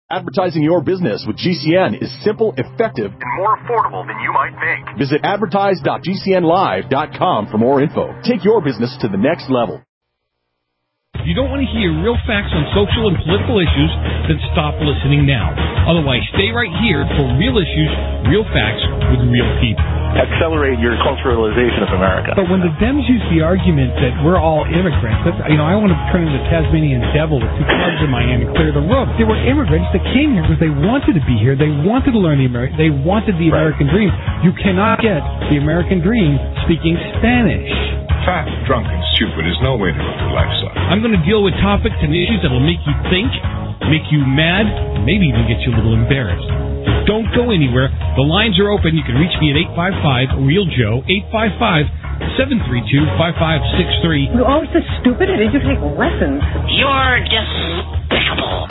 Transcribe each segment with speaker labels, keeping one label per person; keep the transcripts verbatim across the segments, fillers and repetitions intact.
Speaker 1: Advertising your business with G C N is simple, effective,
Speaker 2: and more affordable than you might think.
Speaker 1: Visit advertise dot g c n live dot com for more info. Take your business to the next level.
Speaker 3: If you don't want to hear real facts on social and political issues, then stop listening now. Otherwise, stay right here for real issues, real facts with real people.
Speaker 4: Accelerate your culturalization of America.
Speaker 5: But when the Dems use the argument that we're all immigrants, that's, you know, I want to turn into the Tasmanian devil with two clubs in my hand and clear the room. They were immigrants that came here because they wanted to be here. They wanted to learn the American. They wanted the American dream. You cannot get the American dream speaking Spanish.
Speaker 6: Fat, drunk, and stupid is no way to live your lifestyle.
Speaker 3: I'm going to deal with topics and issues that will make you think, make you mad, maybe even get you a little embarrassed. Don't go anywhere. The lines are open. You can reach me at eight five five, real joe, eight five five, seven three two, five five six three.
Speaker 7: You're always so stupid. Did you take lessons?
Speaker 8: You're despicable.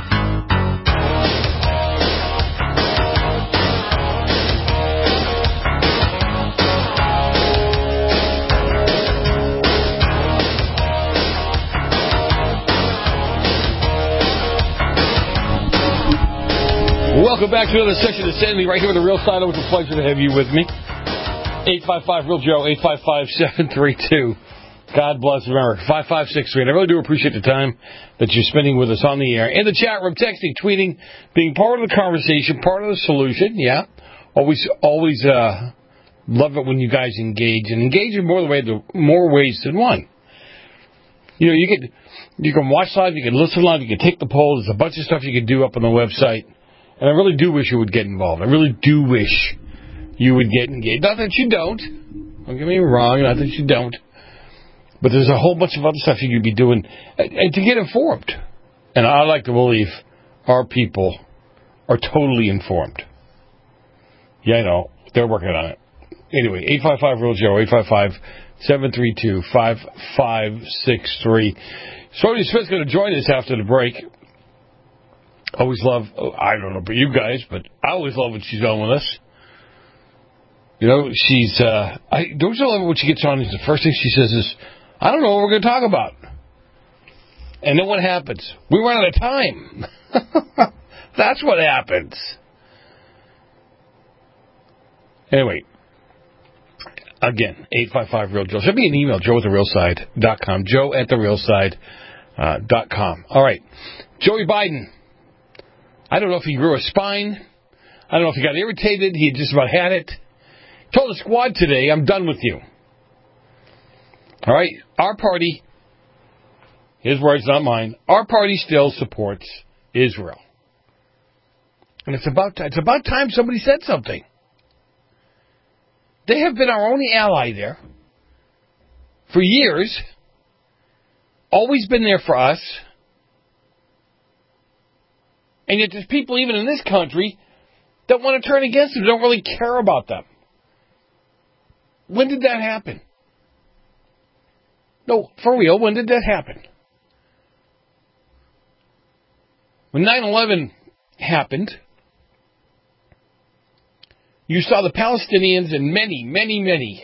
Speaker 9: Welcome back to another session of Sandy right here with the Real Side. It's a pleasure to have you with me. eight five five, real joe, eight five five, seven three two. God bless America. five five six three. And I really do appreciate the time that you're spending with us on the air. In the chat room, texting, tweeting, being part of the conversation, part of the solution. Yeah. Always, always uh, love it when you guys engage. And engage in more, the way, the, more ways than one. You know, you can, you can watch live, you can listen live, you can take the poll. There's a bunch of stuff you can do up on the website. And I really do wish you would get involved. I really do wish you would get engaged. Not that you don't. Don't get me wrong. Not that you don't. But there's a whole bunch of other stuff you could be doing and, and to get informed. And I like to believe our people are totally informed. Yeah, I know. They're working on it. Anyway, eight five five, real joe, eight five five, seven three two, five five six three. Sonia Smith's going to join us after the break. Always love, I don't know about you guys, but I always love when she's on with us. You know, she's, uh, I don't you love it when she gets on, the first thing she says is, I don't know what we're going to talk about. And then what happens? We run out of time. That's what happens. Anyway, again, eight five five, real joe. Send me an email, joe at the real side dot com, joe at the real side dot com. All right, Joey Biden. I don't know if he grew a spine. I don't know if he got irritated. He just about had it. Told the squad today, I'm done with you. All right? Our party, his words, not mine, our party still supports Israel. And it's about, it's about time somebody said something. They have been our only ally there for years. Always been there for us. And yet there's people even in this country that want to turn against them, don't really care about them. When did that happen? No, for real, when did that happen? When nine eleven happened, you saw the Palestinians and many, many, many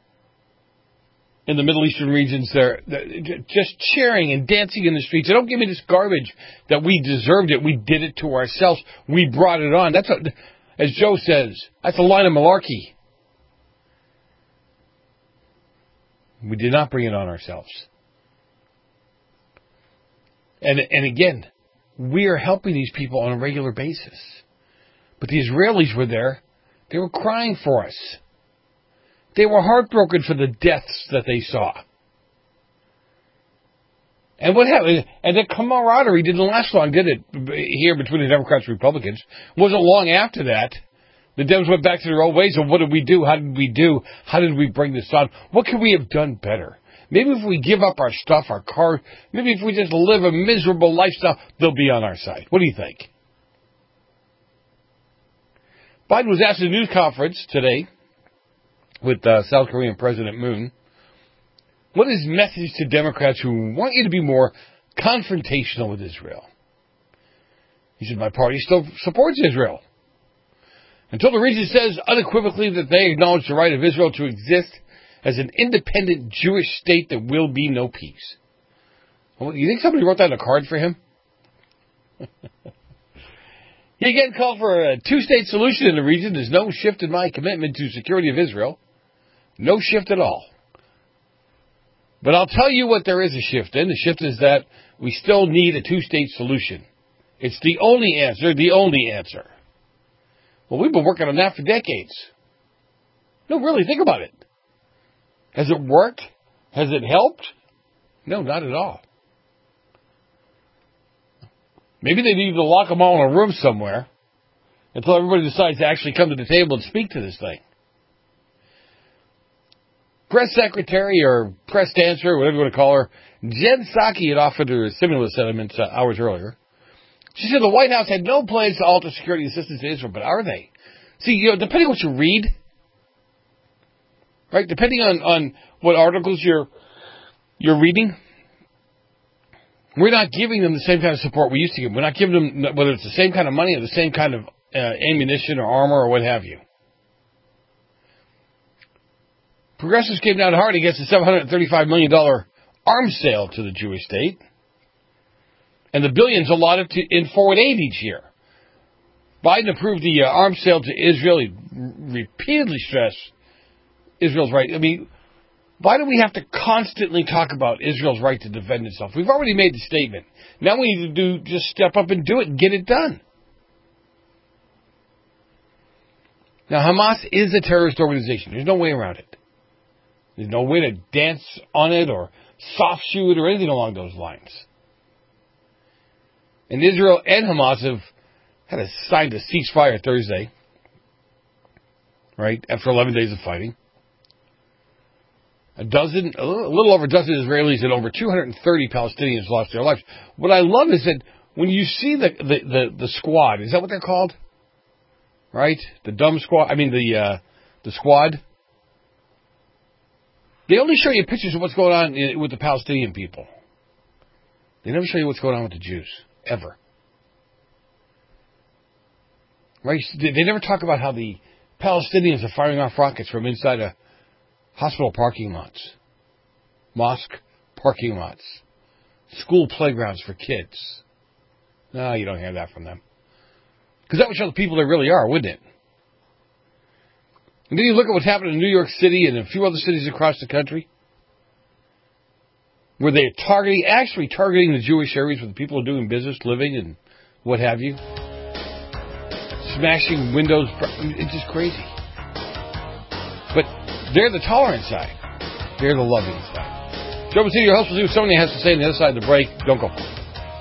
Speaker 9: in the Middle Eastern regions there, just cheering and dancing in the streets. They don't give me this garbage that we deserved it. We did it to ourselves. We brought it on. That's a, as Joe says, that's a line of malarkey. We did not bring it on ourselves. And and again, we are helping these people on a regular basis. But the Israelis were there. They were crying for us. They were heartbroken for the deaths that they saw. And what happened? And the camaraderie didn't last long, did it? Here between the Democrats and Republicans. It wasn't long after that. The Dems went back to their old ways of what did we do? How did we do? How did we bring this on? What could we have done better? Maybe if we give up our stuff, our car, maybe if we just live a miserable lifestyle, they'll be on our side. What do you think? Biden was asked at a news conference today with uh, South Korean President Moon, what is his message to Democrats who want you to be more confrontational with Israel? He said, my party still supports Israel. Until the region says unequivocally that they acknowledge the right of Israel to exist as an independent Jewish state, there will be no peace. Well, you think somebody wrote that on a card for him? He again called for a two-state solution in the region. There's no shift in my commitment to security of Israel. No shift at all. But I'll tell you what there is a shift in. The shift is that we still need a two-state solution. It's the only answer, the only answer. Well, we've been working on that for decades. No, really, think about it. Has it worked? Has it helped? No, not at all. Maybe they need to lock them all in a room somewhere until everybody decides to actually come to the table and speak to this thing. Press secretary or press dancer, whatever you want to call her, Jen Psaki had offered her stimulus settlements uh, hours earlier. She said the White House had no plans to alter security assistance to Israel, but are they? See, you know, depending on what you read, right, depending on, on what articles you're you're reading, we're not giving them the same kind of support we used to give them. We're not giving them, whether it's the same kind of money or the same kind of uh, ammunition or armor or what have you. Progressives came down hard against the seven hundred thirty-five million dollars arms sale to the Jewish state and the billions allotted to, in foreign aid each year. Biden approved the uh, arms sale to Israel. He repeatedly stressed Israel's right. I mean, why do we have to constantly talk about Israel's right to defend itself? We've already made the statement. Now we need to do just step up and do it and get it done. Now, Hamas is a terrorist organization. There's no way around it. There's no way to dance on it or soft shoe it or anything along those lines. And Israel and Hamas have had a signed a ceasefire Thursday, right, after eleven days of fighting. A dozen, a little, a little over a dozen Israelis and over two hundred thirty Palestinians lost their lives. What I love is that when you see the, the, the, the squad, is that what they're called? Right? The dumb squad, I mean the uh, the squad. They only show you pictures of what's going on in, with the Palestinian people. They never show you what's going on with the Jews, ever. Right? They, they never talk about how the Palestinians are firing off rockets from inside a hospital parking lots, mosque parking lots, school playgrounds for kids. No, you don't hear that from them. Because that would show the people they really are, wouldn't it? And then you look at what's happening in New York City and a few other cities across the country, where they're targeting, actually targeting the Jewish areas where the people are doing business, living, and what have you. Smashing windows. It's just crazy. But they're the tolerant side. They're the loving side. Joe Massini, your host, will see what somebody has to say on the other side of the break. Don't go for it.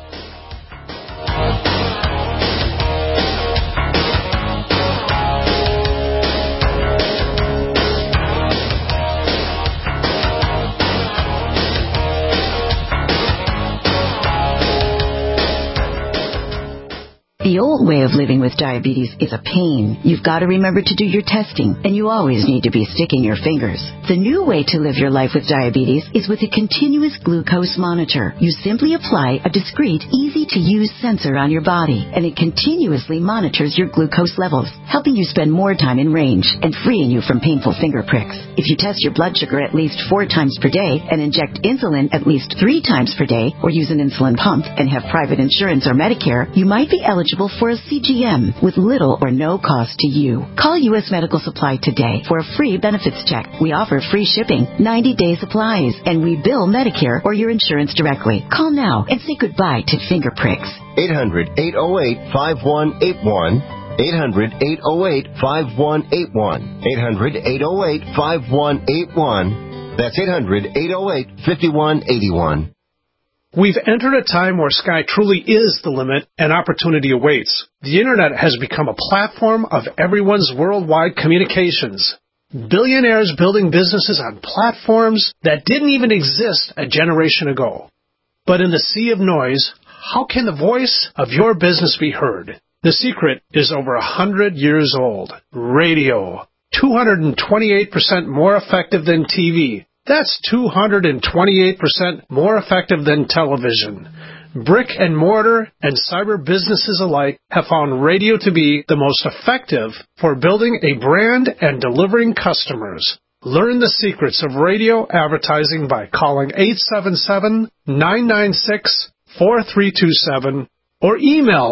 Speaker 10: The old way of living with diabetes is a pain. You've got to remember to do your testing, and you always need to be sticking your fingers. The new way to live your life with diabetes is with a continuous glucose monitor. You simply apply a discreet, easy-to-use sensor on your body, and it continuously monitors your glucose levels, helping you spend more time in range and freeing you from painful finger pricks. If you test your blood sugar at least four times per day and inject insulin at least three times per day, or use an insulin pump and have private insurance or Medicare, you might be eligible for a C G M with little or no cost to you. Call U S Medical Supply today for a free benefits check. We offer free shipping, ninety-day supplies, and we bill Medicare or your insurance directly. Call now and say goodbye to finger pricks.
Speaker 11: eight hundred, eight oh eight, five one eight one. eight hundred, eight oh eight, five one eight one. eight hundred, eight oh eight, five one eight one. That's eight hundred, eight oh eight, five one eight one.
Speaker 12: We've entered a time where sky truly is the limit and opportunity awaits. The Internet has become a platform of everyone's worldwide communications. Billionaires building businesses on platforms that didn't even exist a generation ago. But in the sea of noise, how can the voice of your business be heard? The secret is over a hundred years old. Radio. two hundred twenty-eight percent more effective than T V. That's two hundred twenty-eight percent more effective than television. Brick and mortar and cyber businesses alike have found radio to be the most effective for building a brand and delivering customers. Learn the secrets of radio advertising by calling eight seven seven, nine nine six, four three two seven or email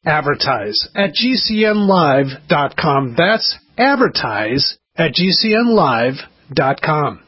Speaker 12: advertise at G C N live dot com. That's advertise at G C N live dot com.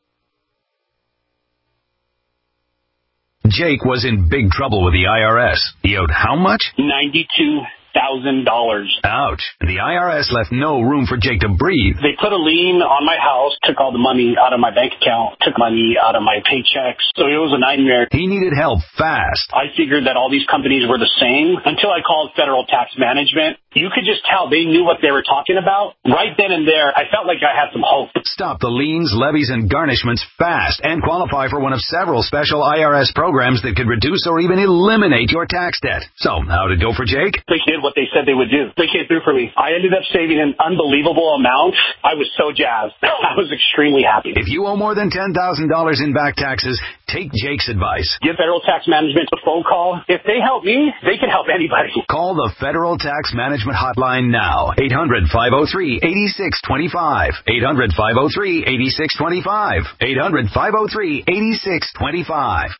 Speaker 13: Jake was in big trouble with the I R S. He owed how much?
Speaker 14: ninety-two thousand dollars.
Speaker 13: Ouch. The I R S left no room for Jake to breathe.
Speaker 14: They put a lien on my house, took all the money out of my bank account, took money out of my paychecks. So it was a nightmare.
Speaker 13: He needed help fast.
Speaker 14: I figured that all these companies were the same until I called Federal Tax Management. You could just tell they knew what they were talking about. Right then and there, I felt like I had some hope.
Speaker 13: Stop the liens, levies, and garnishments fast and qualify for one of several special I R S programs that could reduce or even eliminate your tax debt. So, how'd it go for Jake?
Speaker 14: They did what they said they would do. They came through for me. I ended up saving an unbelievable amount. I was so jazzed. I was extremely happy.
Speaker 13: If you owe more than ten thousand dollars in back taxes, take Jake's advice.
Speaker 14: Give Federal Tax Management a phone call. If they help me, they can help anybody.
Speaker 13: Call the Federal Tax Management Hotline now. eight hundred, five oh three, eight six two five. eight hundred, five oh three, eight six two five. eight hundred, five oh three, eight six two five.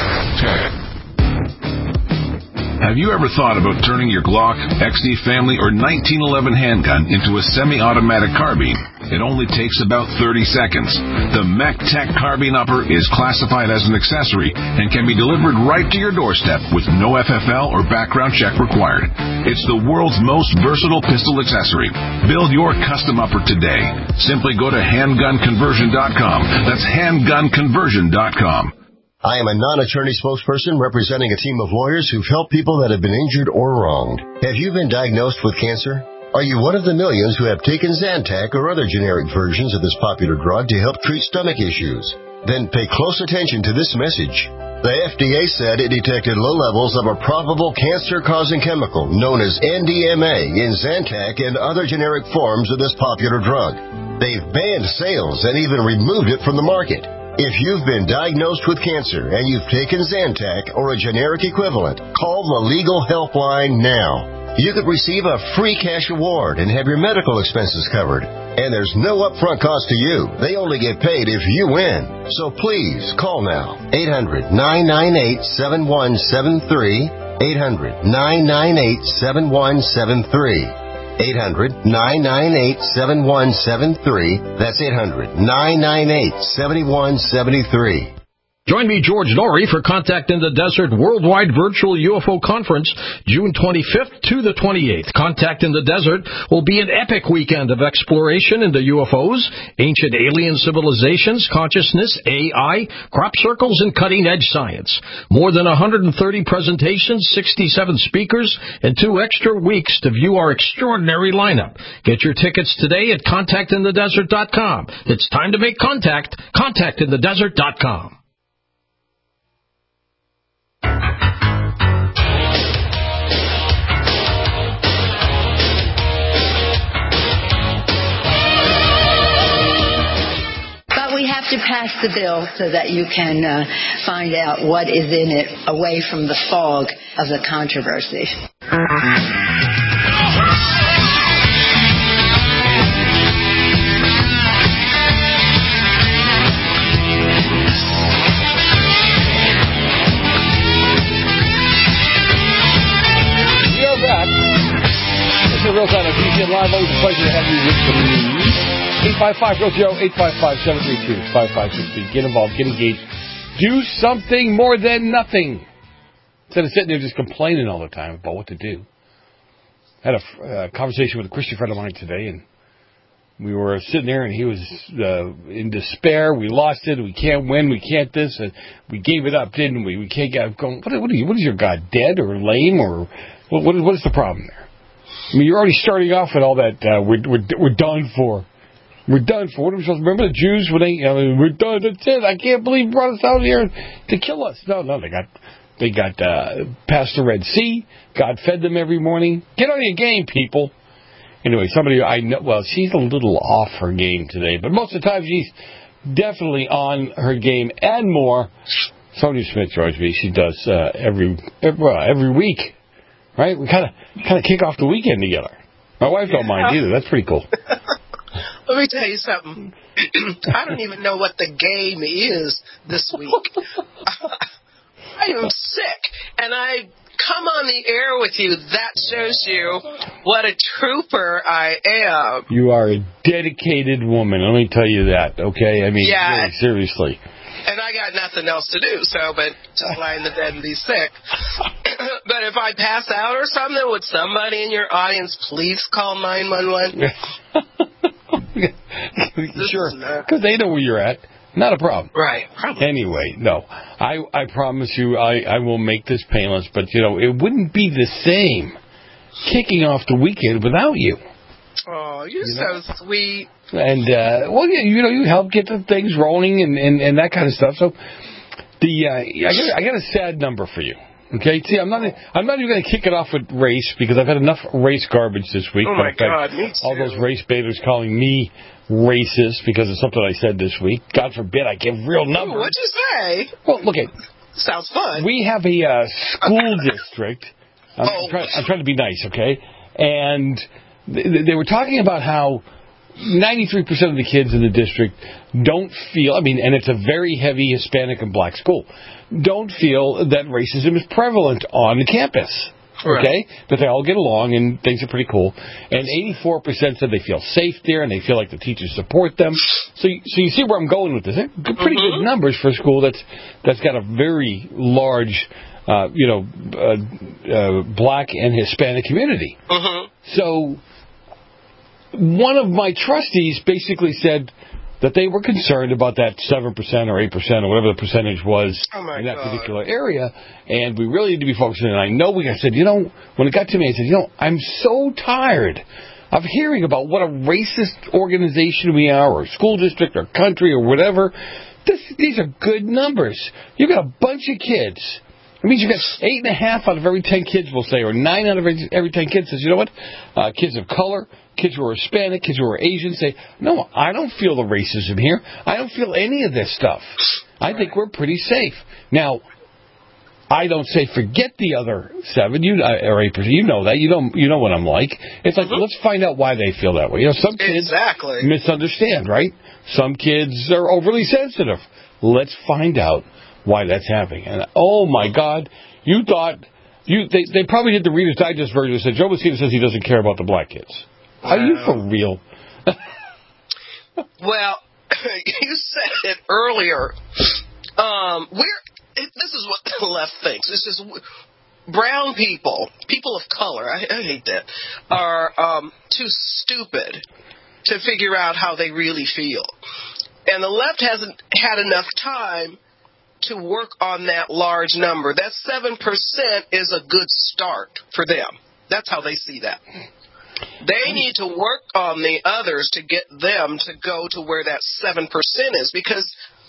Speaker 6: Have you ever thought about turning your Glock, X D Family, or nineteen eleven handgun into a semi-automatic carbine? It only takes about thirty seconds. The Mech Tech Carbine Upper is classified as an accessory and can be delivered right to your doorstep with no F F L or background check required. It's the world's most versatile pistol accessory. Build your custom upper today. Simply go to handgun conversion dot com. That's handgun conversion dot com.
Speaker 11: I am a non-attorney spokesperson representing a team of lawyers who've helped people that have been injured or wronged. Have you been diagnosed with cancer? Are you one of the millions who have taken Zantac or other generic versions of this popular drug to help treat stomach issues? Then pay close attention to this message. The F D A said it detected low levels of a probable cancer-causing chemical known as N D M A in Zantac and other generic forms of this popular drug. They've banned sales and even removed it from the market. If you've been diagnosed with cancer and you've taken Zantac or a generic equivalent, call the Legal Helpline now. You could receive a free cash award and have your medical expenses covered. And there's no upfront cost to you. They only get paid if you win. So please, call now. eight hundred, nine nine eight, seven one seven three. eight hundred, nine nine eight, seven one seven three. eight hundred, nine nine eight, seven one seven three. That's eight hundred, nine nine eight, seven one seven three.
Speaker 15: Join me, George Norrie, for Contact in the Desert Worldwide Virtual U F O Conference, June twenty-fifth to the twenty-eighth. Contact in the Desert will be an epic weekend of exploration into U F Os, ancient alien civilizations, consciousness, A I, crop circles, and cutting-edge science. More than one hundred thirty presentations, sixty-seven speakers, and two extra weeks to view our extraordinary lineup. Get your tickets today at contact in the desert dot com. It's time to make contact. contact in the desert dot com.
Speaker 16: We have to pass the bill so that you can uh, find out what is in it away from the fog of the controversy.
Speaker 9: We are back. This is Real Time on G C N Live. Always a pleasure to have you with me. eight five five, real Joe, eight five five, seven three two, five five six three. Get involved, get engaged. Do something more than nothing. Instead of sitting there just complaining all the time about what to do. I had a uh, conversation with a Christian friend of mine today, and we were sitting there, and he was uh, in despair. We lost it. We can't win. We can't this. And we gave it up, didn't we? We can't get going. What, what, are you, what is your God, dead or lame? Or what, what, is, what is the problem there? I mean, you're already starting off with all that uh, we're, we're, we're done for. We're done for. What are we supposed to remember? The Jews, when they, I mean, we're done. That's it. I can't believe you brought us out here to kill us. No, no, they got, they got uh, past the Red Sea. God fed them every morning. Get on your game, people. Anyway, somebody I know. Well, she's a little off her game today, but most of the time she's definitely on her game and more. Sonia Smith joins me. She does uh, every every, well, every week, right? We kind of kind of kick off the weekend together. My wife don't mind either. That's pretty cool.
Speaker 17: Let me tell you something. I don't even know what the game is this week. I am sick, and I come on the air with you, that shows you what a trooper I am.
Speaker 9: You are a dedicated woman. Let me tell you that, okay? I mean,
Speaker 17: yeah.
Speaker 9: really, seriously.
Speaker 17: And I got nothing else to do, so, but just lie in the bed and be sick. But if I pass out or something, would somebody in your audience please call nine one one?
Speaker 9: Sure, because they know where you're at. Not a problem.
Speaker 17: Right. Probably.
Speaker 9: Anyway, no. I, I promise you I, I will make this painless, but, you know, it wouldn't be the same kicking off the weekend without you.
Speaker 17: Oh, you're you know? so sweet.
Speaker 9: And, uh, well, you, you know, you help get the things rolling and, and, and that kind of stuff. So, the uh, I, got, I got a sad number for you. Okay? See, I'm not I'm not even going to kick it off with race because I've had enough race garbage this week.
Speaker 17: Oh, my God, me too.
Speaker 9: All those race baiters calling me racist because of something I said this week. God forbid I give real numbers.
Speaker 17: Ooh, what'd you say?
Speaker 9: Well, look at
Speaker 17: sounds fun.
Speaker 9: We have a uh, school district. I'm,
Speaker 17: oh.
Speaker 9: trying, I'm trying to be nice, okay? And th- they were talking about how ninety-three percent of the kids in the district don't feel, I mean, and it's a very heavy Hispanic and black school, don't feel that racism is prevalent on the campus.
Speaker 17: Right.
Speaker 9: Okay, that they all get along and things are pretty cool. And eighty-four percent said they feel safe there and they feel like the teachers support them. So, you, so you see where I'm going with this. They're pretty mm-hmm. good numbers for a school that's that's got a very large, uh, you know, uh, uh, black and Hispanic community.
Speaker 17: Mm-hmm.
Speaker 9: So one of my trustees basically said that they were concerned about that seven percent or eight percent or whatever the percentage was
Speaker 17: oh
Speaker 9: in that
Speaker 17: God.
Speaker 9: particular area, and we really need to be focusing. And I know we I said, you know, when it got to me, I said, you know, I'm so tired of hearing about what a racist organization we are, or school district, or country, or whatever. This, these are good numbers. You got a bunch of kids. It means you got eight and a half out of every ten kids, we'll say, or nine out of every, every ten kids says, you know what, uh, kids of color, kids who are Hispanic, kids who are Asian say, no, I don't feel the racism here. I don't feel any of this stuff. I think we're pretty safe. Now, I don't say forget the other seven you or eight percent. You know that. You know you know what I'm like. It's like mm-hmm. let's find out why they feel that way. You know, some kids
Speaker 17: exactly.
Speaker 9: misunderstand, right? Some kids are overly sensitive. Let's find out why that's happening. And oh my God, you thought you they they probably did the Reader's Digest version that said Joe Mosquito says he doesn't care about the black kids.
Speaker 17: Wow.
Speaker 9: Are you for real?
Speaker 17: Well, you said it earlier. Um, we're it, this is what the left thinks. This is brown people, people of color. I, I hate that. Are um, too stupid to figure out how they really feel, and the left hasn't had enough time to work on that large number. That seven percent is a good start for them. That's how they see that. They need to work on the others to get them to go to where that seven percent is, because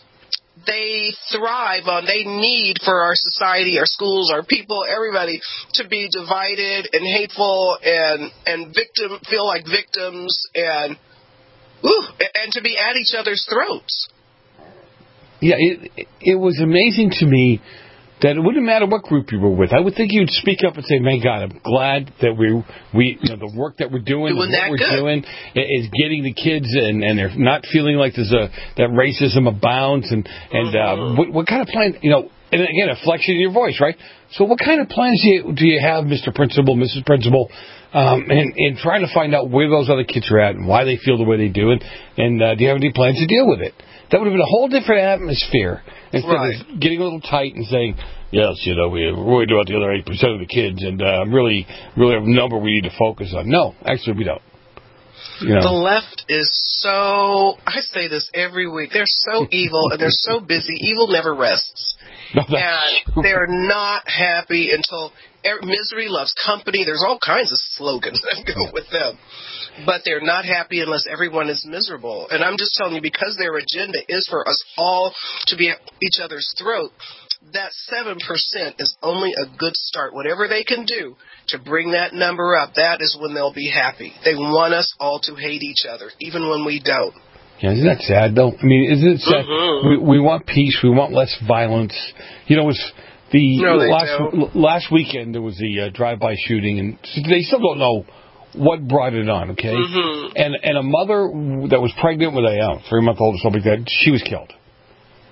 Speaker 17: they thrive on, they need for our society, our schools, our people, everybody to be divided and hateful and, and victim, feel like victims and, whew, and to be at each other's throats.
Speaker 9: Yeah, it, it was amazing to me that it wouldn't matter what group you were with. I would think you'd speak up and say, "Man, God, I'm glad that we, we, you know, the work that we're doing,
Speaker 17: doing
Speaker 9: what we're
Speaker 17: good.
Speaker 9: doing is getting the kids, and, and they're not feeling like there's a that racism abounds." And and
Speaker 17: mm-hmm.
Speaker 9: uh, what, what kind of plan, you know? And again, a flexion in your voice, right? So, what kind of plans do you, do you have, Mister Principal, Missus Principal, um, and, and trying to find out where those other kids are at and why they feel the way they do, and and uh, do you have any plans to deal with it? That would have been a whole different atmosphere instead
Speaker 17: right.
Speaker 9: of getting a little tight and saying, yes, you know, we're worried about the other eight percent of the kids, and uh, really, really a number we need to focus on. No, actually, we don't. You know.
Speaker 17: The left is so, I say this every week, they're so evil and they're so busy. Evil never rests.
Speaker 9: No,
Speaker 17: and they're not happy until er, misery loves company. There's all kinds of slogans that go with them. But they're not happy unless everyone is miserable. And I'm just telling you, because their agenda is for us all to be at each other's throat, that seven percent is only a good start. Whatever they can do to bring that number up, that is when they'll be happy. They want us all to hate each other, even when we don't.
Speaker 9: Yeah, isn't that sad, though? I mean, isn't it sad?
Speaker 17: Mm-hmm.
Speaker 9: We, we want peace. We want less violence. You know, it was the
Speaker 17: no,
Speaker 9: last last weekend there was the uh, drive-by shooting, and they still don't know what brought it on, okay?
Speaker 17: Mm-hmm.
Speaker 9: And and a mother that was pregnant with a uh, three-month-old or something like that, she was killed.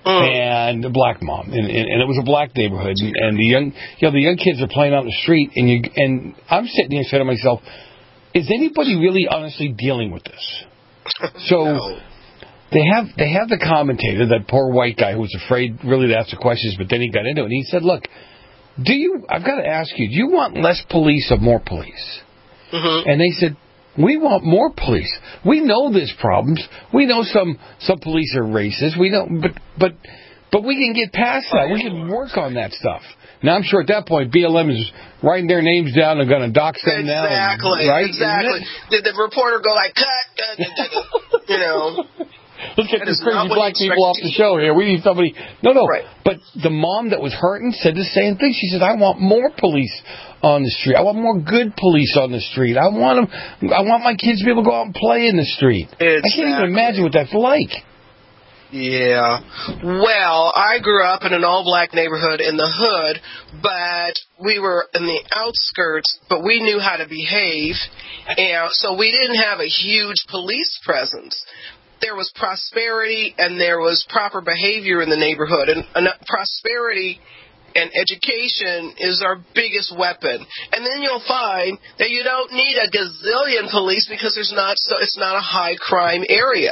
Speaker 9: and a black mom, and, and, and it was a black neighborhood, and, and the young, you know, the young kids are playing out in the street, and you, and I'm sitting here saying to myself, is anybody really honestly dealing with this? So
Speaker 17: No.
Speaker 9: they have they have the commentator, that poor white guy who was afraid really to ask the questions, but then he got into it, and he said, look, do you? I've got to ask you, do you want less police or more police?
Speaker 17: Mm-hmm.
Speaker 9: And they said, we want more police. We know there's problems. We know some some police are racist. We know, but but but we can get past that. We can work on that stuff. Now I'm sure at that point B L M is writing their names down and going to dox them now.
Speaker 17: Exactly.
Speaker 9: Right?
Speaker 17: Exactly. Did the reporter go like, cut, cut, cut, cut, you know?
Speaker 9: Let's get
Speaker 17: That
Speaker 9: these
Speaker 17: is
Speaker 9: crazy
Speaker 17: not what
Speaker 9: black
Speaker 17: you
Speaker 9: people off
Speaker 17: expect
Speaker 9: the show here. We need somebody. No, no.
Speaker 17: Right.
Speaker 9: But the mom that was hurting said the same thing. She said, I want more police on the street. I want more good police on the street. I want them. I want my kids to be able to go out and play in the street.
Speaker 17: Exactly.
Speaker 9: I can't even imagine what that's like.
Speaker 17: Yeah. Well, I grew up in an all-black neighborhood in the hood, but we were in the outskirts, but we knew how to behave, and so we didn't have a huge police presence. There was prosperity and there was proper behavior in the neighborhood, and, and prosperity and education is our biggest weapon. And then you'll find that you don't need a gazillion police because there's not so it's not a high crime area.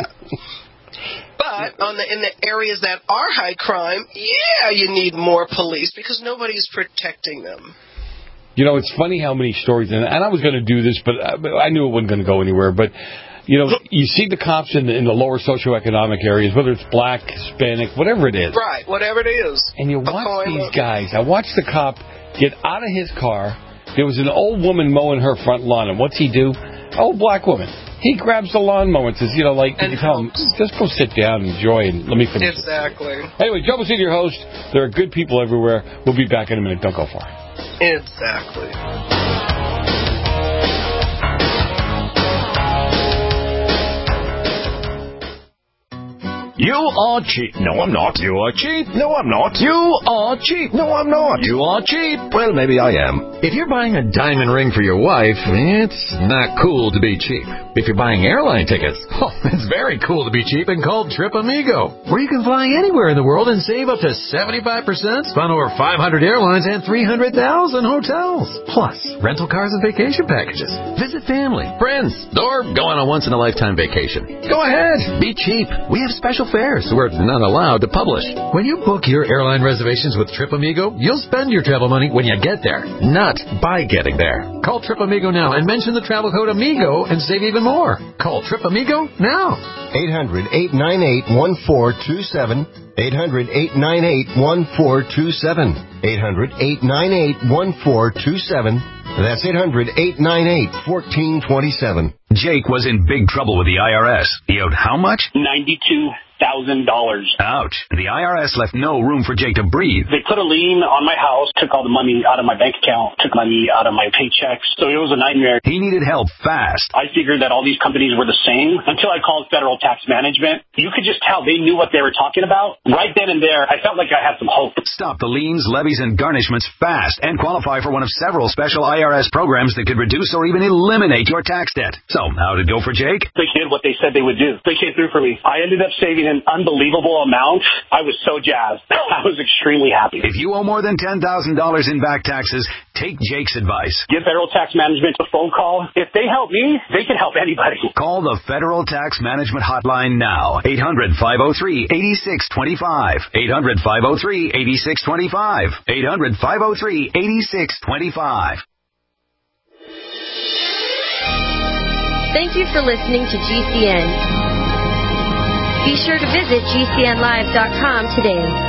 Speaker 17: But on the in the areas that are high crime, yeah, you need more police because nobody's protecting them.
Speaker 9: You know, it's funny how many stories, and, and I was going to do this, but I, I knew it wasn't going to go anywhere. But you know, you see the cops in the, in the lower socioeconomic areas, whether it's black, Hispanic, whatever it is.
Speaker 17: Right, whatever it is.
Speaker 9: And you watch these guys. I watched the cop get out of his car. There was an old woman mowing her front lawn, and what's he do? Old black woman. He grabs the lawnmower and says, you know, like, you can tell him, just go sit down and enjoy, and let me finish.
Speaker 17: Exactly.
Speaker 9: Anyway, Joe Messina, your host. There are good people everywhere. We'll be back in a minute. Don't go far.
Speaker 17: Exactly.
Speaker 18: You are cheap. No, I'm not. You are cheap. No, I'm not. You are cheap. No, I'm not. You are cheap. Well, maybe I am. If you're buying a diamond ring for your wife, it's not cool to be cheap. If you're buying airline tickets, oh, it's very cool to be cheap and called Trip Amigo, where you can fly anywhere in the world and save up to seventy-five percent on over five hundred airlines and three hundred thousand hotels. Plus, rental cars and vacation packages. Visit family, friends, or go on a once-in-a-lifetime vacation. Go ahead. Be cheap. We have special fares we're not allowed to publish. When you book your airline reservations with Trip Amigo, you'll spend your travel money when you get there, not by getting there. Call Trip Amigo now and mention the travel code AMIGO and save even more. Call Trip Amigo now.
Speaker 11: eight hundred, eight nine eight, one four two seven. eight hundred, eight nine eight, one four two seven. eight hundred, eight nine eight, one four two seven. That's eight hundred, eight nine eight, one four two seven.
Speaker 13: Jake was in big trouble with the I R S. He owed how much?
Speaker 14: ninety-two thousand dollars.
Speaker 13: Ouch. The I R S left no room for Jake to breathe.
Speaker 14: They put a lien on my house, took all the money out of my bank account, took money out of my paychecks. So it was a nightmare.
Speaker 13: He needed help fast.
Speaker 14: I figured that all these companies were the same until I called Federal Tax Management. You could just tell they knew what they were talking about. Right then and there, I felt like I had some hope.
Speaker 13: Stop the liens, levies, and garnishments fast and qualify for one of several special I R S programs that could reduce or even eliminate your tax debt. So, how did it go for Jake?
Speaker 14: They did what they said they would do. They came through for me. I ended up saving an unbelievable amount. I was so jazzed. I was extremely happy.
Speaker 13: If you owe more than ten thousand dollars in back taxes, take Jake's advice.
Speaker 14: Give Federal Tax Management a phone call. If they help me, they can help anybody.
Speaker 13: Call the Federal Tax Management Hotline now. eight hundred, five oh three, eight six two five. eight hundred, five oh three, eight six two five. eight hundred, five oh three, eight six two five.
Speaker 19: Thank you for listening to G C N. Be sure to visit G C N live dot com today.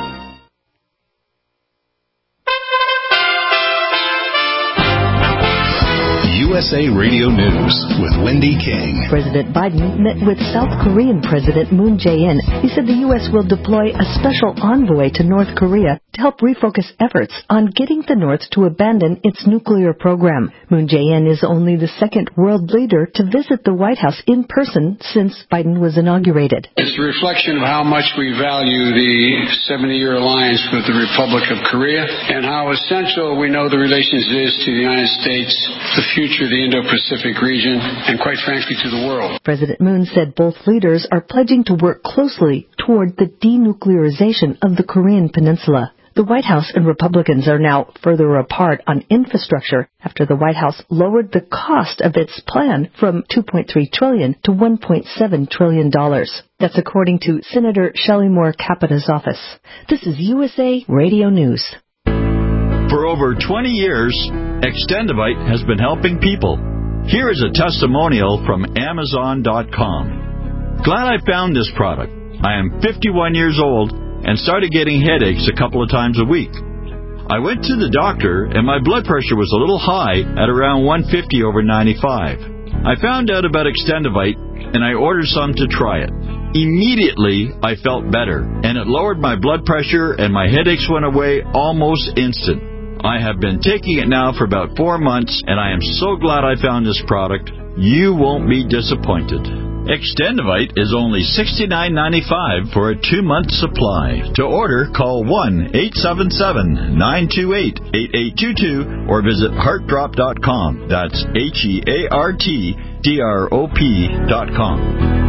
Speaker 20: U S A Radio News with Wendy King.
Speaker 21: President Biden met with South Korean President Moon Jae-in. He said the U S will deploy a special envoy to North Korea to help refocus efforts on getting the North to abandon its nuclear program. Moon Jae-in is only the second world leader to visit the White House in person since Biden was inaugurated.
Speaker 22: It's a reflection of how much we value the seventy-year alliance with the Republic of Korea and how essential we know the relations is to the United States, the future to the Indo-Pacific region and, quite frankly, to the world.
Speaker 21: President Moon said both leaders are pledging to work closely toward the denuclearization of the Korean Peninsula. The White House and Republicans are now further apart on infrastructure after the White House lowered the cost of its plan from two point three trillion dollars to one point seven trillion dollars. That's according to Senator Shelley Moore Capita's office. This is U S A Radio News.
Speaker 1: For over twenty years, Extendivite has been helping people. Here is a testimonial from Amazon dot com. Glad I found this product. I am fifty-one years old and started getting headaches a couple of times a week. I went to the doctor and my blood pressure was a little high at around one fifty over ninety-five. I found out about Extendivite and I ordered some to try it. Immediately, I felt better and it lowered my blood pressure and my headaches went away almost instant. I have been taking it now for about four months and I am so glad I found this product. You won't be disappointed. Extendivite is only sixty-nine ninety-five for a two-month supply. To order, call one eight seven seven, nine two eight, eight eight two two or visit heart drop dot com. That's H E A R T D R O P dot com.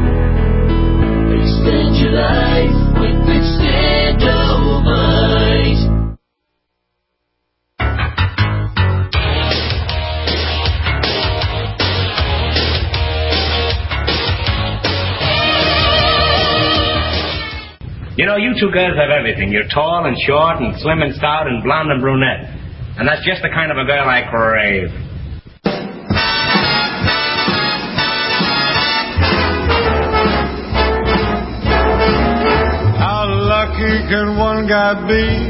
Speaker 2: Extend your life with Extendivite.
Speaker 23: You know, you two girls have everything. You're tall and short and slim and stout and blonde and brunette. And that's just the kind of a girl I crave.
Speaker 2: How lucky can one guy be?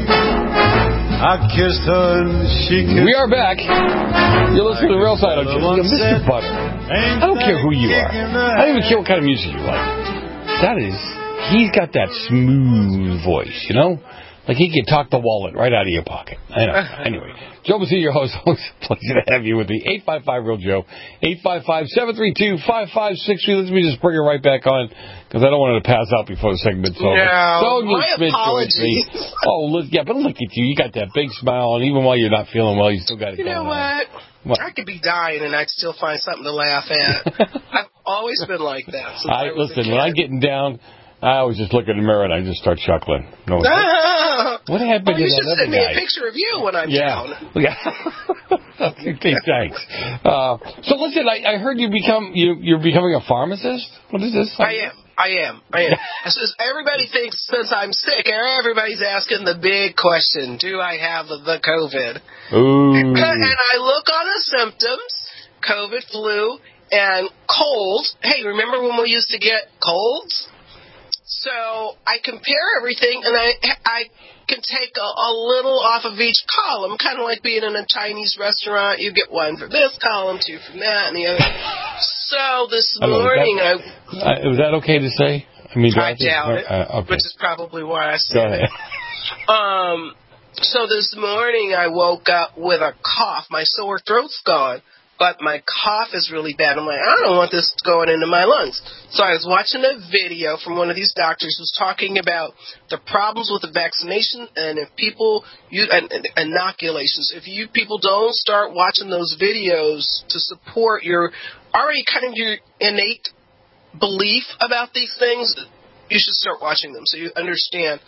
Speaker 2: I kissed her and she kissed
Speaker 9: We are back. You're listening to the Real Side of Mister Butter. I don't care who you are. I don't even care what kind of music you like. That is... He's got that smooth voice, you know? Like he can talk the wallet right out of your pocket. I know. Anyway, Joe Basile, your host. Pleasure to have you with me. eight five five Real Joe. eight five five, seven three two, five five six three. Let me just bring her right back on because I don't want her to pass out before the segment's over.
Speaker 17: No,
Speaker 9: Sonia
Speaker 17: my
Speaker 9: Smith
Speaker 17: apologies.
Speaker 9: joins me. Oh, look, yeah, but look at you. You got that big smile, and even while you're not feeling well, you still got it
Speaker 17: You know
Speaker 9: going on.
Speaker 17: what?
Speaker 9: What?
Speaker 17: I could be dying and I'd still find something to laugh at. I've always been like that. since
Speaker 9: I,
Speaker 17: I was a
Speaker 9: listen,
Speaker 17: kid.
Speaker 9: when I'm getting down, I always just look in the mirror and I just start chuckling. No, what happened
Speaker 17: Oh, you
Speaker 9: to
Speaker 17: should
Speaker 9: that
Speaker 17: send
Speaker 9: other
Speaker 17: me
Speaker 9: guy?
Speaker 17: a picture of you when I'm
Speaker 9: Yeah.
Speaker 17: down.
Speaker 9: Yeah. Okay, thanks. Uh, so listen, I, I heard you become you you're becoming a pharmacist. What is this?
Speaker 17: I am. I am. I am. Since everybody thinks since I'm sick, everybody's asking the big question: do I have the COVID?
Speaker 9: Ooh.
Speaker 17: And I look on the symptoms: COVID, flu, and cold. Hey, remember when we used to get colds? So I compare everything, and I I can take a, a little off of each column, kind of like being in a Chinese restaurant. You get one from this column, two from that, and the other. So this
Speaker 9: I don't know,
Speaker 17: morning,
Speaker 9: is that,
Speaker 17: I
Speaker 9: uh, is that okay to say? I mean, do
Speaker 17: I
Speaker 9: have to-
Speaker 17: doubt it,
Speaker 9: uh, okay.
Speaker 17: which is probably why I
Speaker 9: Go
Speaker 17: said
Speaker 9: ahead.
Speaker 17: it. Um, so this morning I woke up with a cough. My sore throat's gone, but my cough is really bad. I'm like, I don't want this going into my lungs. So I was watching a video from one of these doctors who's talking about the problems with the vaccination and if people use and, and inoculations. If you people don't start watching those videos to support your already kind of your innate belief about these things, you should start watching them so you understand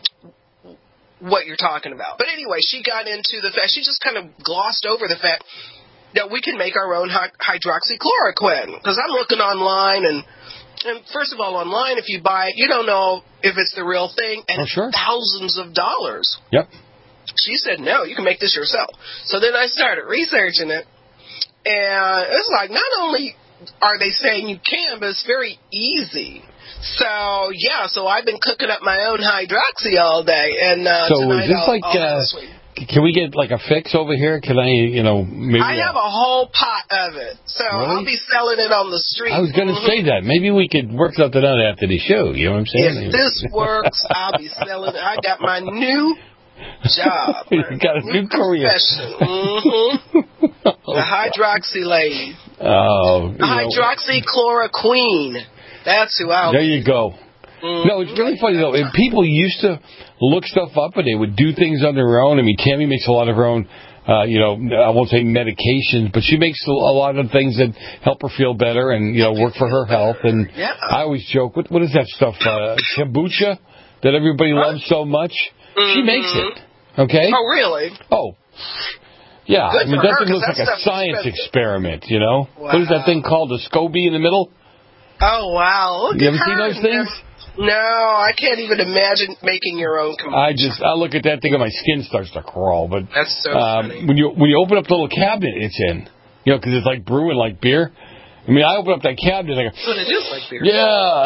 Speaker 17: what you're talking about. But anyway, she got into the fact, she just kind of glossed over the fact that we can make our own hy- hydroxychloroquine. Because I'm looking online, and, and first of all, online, if you buy it, you don't know if it's the real thing, and
Speaker 9: Oh,
Speaker 17: it's
Speaker 9: sure.
Speaker 17: thousands of dollars.
Speaker 9: Yep.
Speaker 17: She said, no, you can make this yourself. So then I started researching it, and it's like, not only are they saying you can, but it's very easy. So, yeah, so I've been cooking up my own hydroxy all day, and uh,
Speaker 9: So
Speaker 17: tonight
Speaker 9: is this
Speaker 17: I'll,
Speaker 9: like,
Speaker 17: I'll have
Speaker 9: uh,
Speaker 17: a sweet.
Speaker 9: Can we get like a fix over here? Can I, you know, maybe...
Speaker 17: I have a whole pot of it, so
Speaker 9: Really?
Speaker 17: I'll be selling it on the street.
Speaker 9: I was going to
Speaker 17: Mhm.
Speaker 9: say that. Maybe we could work something out after the show. You know what I'm saying?
Speaker 17: If this works, I'll be selling it. I got my new job.
Speaker 9: You got a new career.
Speaker 17: Mm-hmm. The hydroxy lady.
Speaker 9: Oh, you know.
Speaker 17: Hydroxychloroquine. That's who I'll
Speaker 9: There
Speaker 17: be.
Speaker 9: you go. No, it's really funny though. And people used to look stuff up and they would do things on their own. I mean, Tammy makes a lot of her own uh, you know, I won't say medications, but she makes a lot of things that help her feel better and, you know, work for her health. And
Speaker 17: yeah.
Speaker 9: I always joke, what, what is that stuff, uh, kombucha that everybody what? loves so much? Mm-hmm. She makes it, okay?
Speaker 17: Oh, really?
Speaker 9: Oh, yeah.
Speaker 17: Good
Speaker 9: I mean,
Speaker 17: for
Speaker 9: that
Speaker 17: her,
Speaker 9: thing looks like a science experiment, you know?
Speaker 17: Wow.
Speaker 9: What is that thing called, the SCOBY in the middle?
Speaker 17: Oh, wow. Look
Speaker 9: you
Speaker 17: at
Speaker 9: ever
Speaker 17: her.
Speaker 9: seen those things?
Speaker 17: No, I can't even imagine making your own kombucha.
Speaker 9: I just, I look at that thing and my skin starts to crawl. But
Speaker 17: that's so
Speaker 9: um,
Speaker 17: funny.
Speaker 9: When you when you open up the little cabinet it's in, you know, because it's like brewing like beer. I mean, I open up that cabinet and I go,
Speaker 17: but it is like beer.
Speaker 9: Yeah,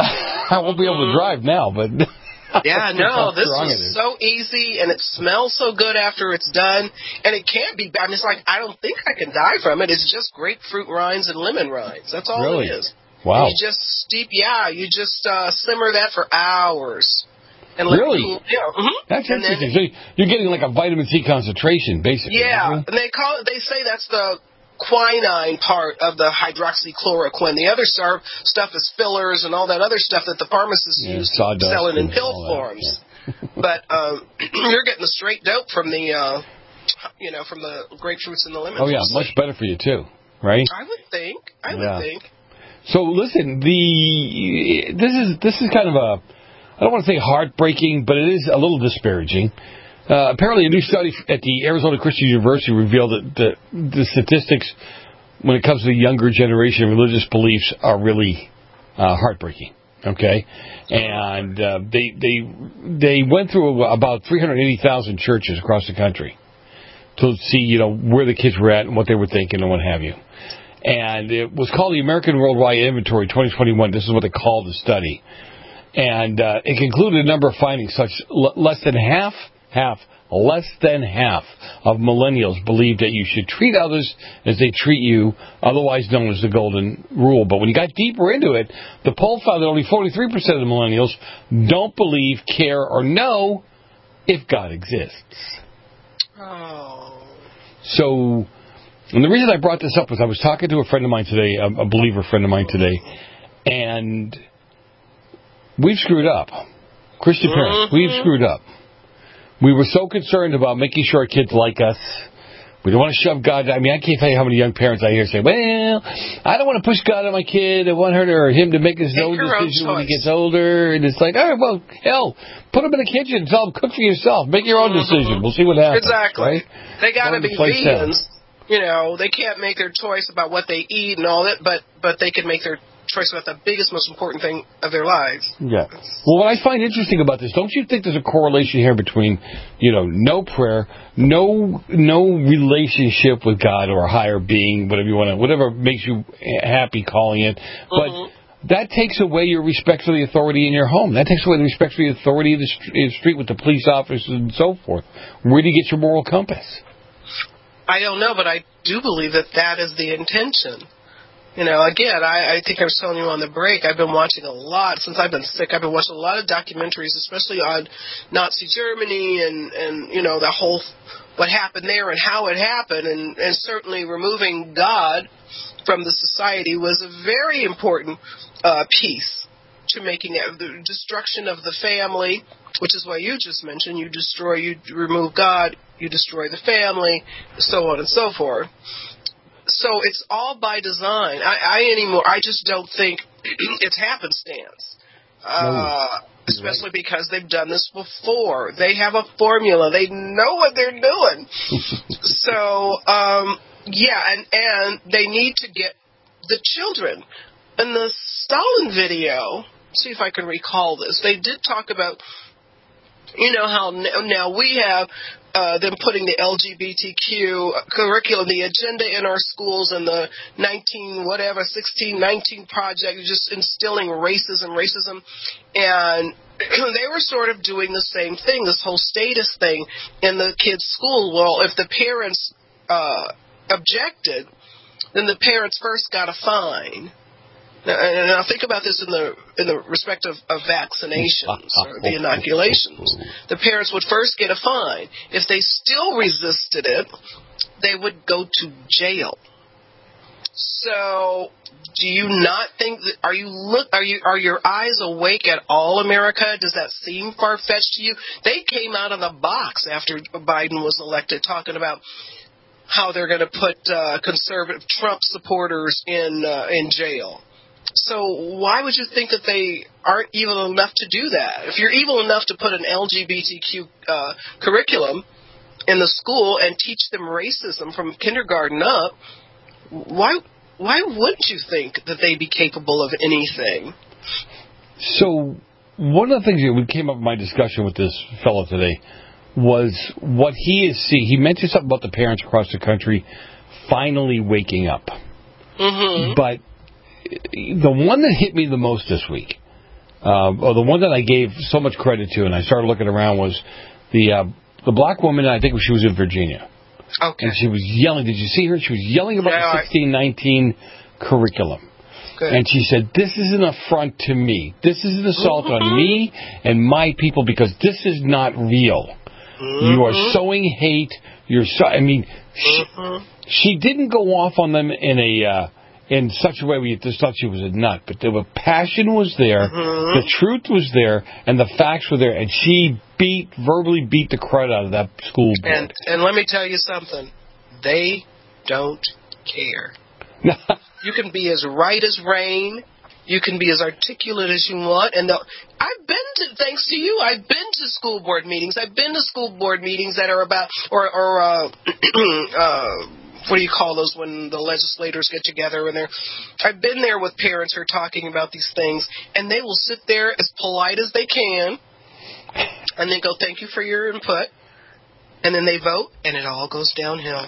Speaker 9: I won't be able to drive now, but.
Speaker 17: Yeah, no, this is so easy and it smells so good after it's done. And it can't be bad. I mean, it's like, I don't think I can die from it. It's just grapefruit rinds and lemon rinds. That's all
Speaker 9: really?
Speaker 17: it is.
Speaker 9: Wow.
Speaker 17: And you just steep, yeah, you just uh, simmer that for hours. And let
Speaker 9: really?
Speaker 17: It, you know, mm-hmm.
Speaker 9: That's
Speaker 17: and
Speaker 9: interesting.
Speaker 17: Then,
Speaker 9: so you're getting like a vitamin C concentration, basically.
Speaker 17: Yeah, and they call it, they say that's the quinine part of the hydroxychloroquine. The other stuff is fillers and all that other stuff that the pharmacists
Speaker 9: yeah,
Speaker 17: use
Speaker 9: selling
Speaker 17: in pill forms. Yeah. But um, you're getting the straight dope from the, uh, you know, from the grapefruits and the lemons.
Speaker 9: Oh yeah, much better for you too, right?
Speaker 17: I would think. I
Speaker 9: yeah.
Speaker 17: would think.
Speaker 9: So listen, the this is this is kind of a I don't want to say heartbreaking, but it is a little disparaging. Uh, apparently, a new study at the Arizona Christian University revealed that the, the statistics when it comes to the younger generation of religious beliefs are really uh, heartbreaking. Okay, and uh, they they they went through about three hundred eighty thousand churches across the country to see you know where the kids were at and what they were thinking and what have you. And it was called the American Worldwide Inventory twenty twenty-one. This is what they called the study. And uh, it concluded a number of findings, such l- less than half, half, less than half of millennials believe that you should treat others as they treat you, otherwise known as the golden rule. But when you got deeper into it, the poll found that only forty-three percent of the millennials don't believe, care, or know if God exists.
Speaker 17: Oh.
Speaker 9: So... And the reason I brought this up was I was talking to a friend of mine today, a, a believer friend of mine today, and we've screwed up. Christian parents, we've screwed up. We were so concerned about making sure our kids like us. We don't want to shove God. I mean, I can't tell you how many young parents I hear say, well, I don't want to push God on my kid. I want her to, or him to make his
Speaker 17: make
Speaker 9: own decision
Speaker 17: own
Speaker 9: when he gets older. And it's like, all right, well, hell, put him in the kitchen and tell him, cook for yourself. Make your own decision. We'll see what happens.
Speaker 17: Exactly.
Speaker 9: Right?
Speaker 17: They got to be vegans. You know, they can't make their choice about what they eat and all that, but but they can make their choice about the biggest, most important thing of their lives.
Speaker 9: Yeah. Well, what I find interesting about this, don't you think there's a correlation here between, you know, no prayer, no no relationship with God or a higher being, whatever you want to, whatever makes you happy calling it, but mm-hmm. that takes away your respect for the authority in your home. That takes away the respect for the authority of the street with the police officers and so forth. Where do you get your moral compass?
Speaker 17: I don't know, but I do believe that that is the intention. You know, again, I, I think I was telling you on the break, I've been watching a lot, since I've been sick, I've been watching a lot of documentaries, especially on Nazi Germany and, and you know, the whole, what happened there and how it happened, and, and certainly removing God from the society was a very important uh, piece to making it, the destruction of the family, which is what you just mentioned. You destroy, you remove God, you destroy the family, so on and so forth. So it's all by design. I, I anymore. I just don't think it's happenstance, uh, no. especially right. because they've done this before. They have a formula. They know what they're doing. so um, yeah, and and they need to get the children. In the Stalin video, see if I can recall this. They did talk about, you know, how now we have uh, them putting the L G B T Q curriculum, the agenda in our schools, and the nineteen whatever sixteen nineteen project, just instilling racism, racism, and they were sort of doing the same thing, this whole status thing in the kids' school. Well, if the parents uh, objected, then the parents first got a fine. Now, and now think about this in the in the respect of, of vaccinations or the inoculations. The parents would first get a fine. If they still resisted it, they would go to jail. So, do you not think that are you look are you are your eyes awake at all, America? Does that seem far-fetched to you? They came out of the box after Biden was elected talking about how they're going to put uh, conservative Trump supporters in uh, in jail. So why would you think that they aren't evil enough to do that? If you're evil enough to put an L G B T Q uh, curriculum in the school and teach them racism from kindergarten up, why why wouldn't you think that they'd be capable of anything?
Speaker 9: So one of the things that we came up in my discussion with this fellow today was what he is seeing. He mentioned something about the parents across the country finally waking up.
Speaker 17: Mm-hmm.
Speaker 9: But the one that hit me the most this week, uh, or the one that I gave so much credit to, and I started looking around, was the uh, the black woman. I think she was in Virginia.
Speaker 17: Okay.
Speaker 9: And she was yelling. Did you see her? She was yelling about
Speaker 17: yeah,
Speaker 9: the sixteen nineteen curriculum.
Speaker 17: Good.
Speaker 9: And she said, "This is an affront to me. This is an assault
Speaker 17: mm-hmm.
Speaker 9: on me and my people because this is not real. Mm-hmm. You are sowing hate. You're so. I mean,
Speaker 17: mm-hmm.
Speaker 9: she, she didn't go off on them in a." Uh, in such a way where you just thought she was a nut. But the passion was there,
Speaker 17: mm-hmm.
Speaker 9: the truth was there, and the facts were there, and she beat, verbally beat the crud out of that school board.
Speaker 17: And, and let me tell you something. They don't care. You can be as right as rain. You can be as articulate as you want. And I've been to, thanks to you, I've been to school board meetings. I've been to school board meetings that are about, or, or uh, uh, what do you call those when the legislators get together and they're I've been there with parents who are talking about these things, and they will sit there as polite as they can and then go, thank you for your input, and then they vote and it all goes downhill.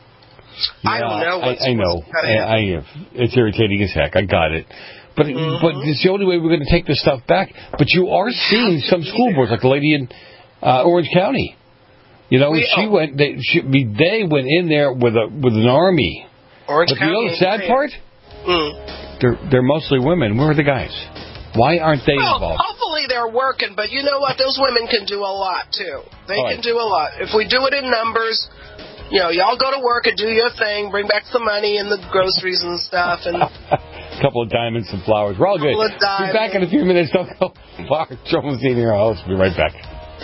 Speaker 9: Yeah,
Speaker 17: I don't know what's,
Speaker 9: I, I know I, I, it's irritating as heck. I got it, but mm-hmm. but it's the only way we're going to take this stuff back. But you are seeing some school boards, like the lady in uh, Orange County. You know, we, she oh. went. They, she, they went in there with a with an army.
Speaker 17: Orange
Speaker 9: but
Speaker 17: County.
Speaker 9: You know the sad part?
Speaker 17: Mm.
Speaker 9: They're they're mostly women. Where are the guys? Why aren't they
Speaker 17: well,
Speaker 9: involved?
Speaker 17: Hopefully they're working, but you know what? Those women can do a lot too. They
Speaker 9: All
Speaker 17: can
Speaker 9: right.
Speaker 17: do a lot. If we do it in numbers, you know, y'all go to work and do your thing, bring back some money and the groceries and stuff, and
Speaker 9: a couple of diamonds and flowers. We're all good.
Speaker 17: Of
Speaker 9: Be back in a few minutes. Don't go far. Jones in your house. Be right back.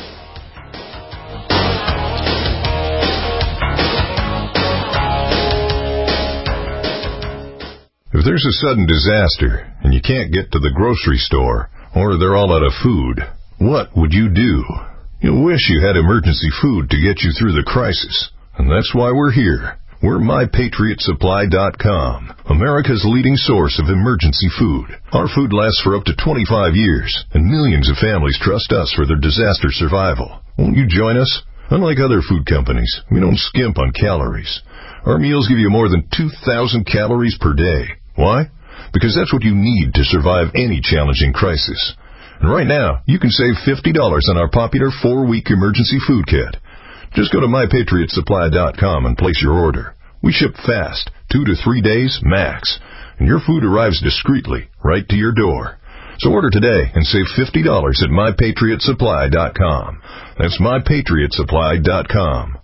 Speaker 3: If there's a sudden disaster and you can't get to the grocery store or they're all out of food, what would you do? You'll wish you had emergency food to get you through the crisis. And that's why we're here. We're my patriot supply dot com, America's leading source of emergency food. Our food lasts for up to twenty-five years, and millions of families trust us for their disaster survival. Won't you join us? Unlike other food companies, we don't skimp on calories. Our meals give you more than two thousand calories per day. Why? Because that's what you need to survive any challenging crisis. And right now, you can save fifty dollars on our popular four-week emergency food kit. Just go to my patriot supply dot com and place your order. We ship fast, two to three days max, and your food arrives discreetly right to your door. So order today and save fifty dollars at my patriot supply dot com. That's my patriot supply dot com.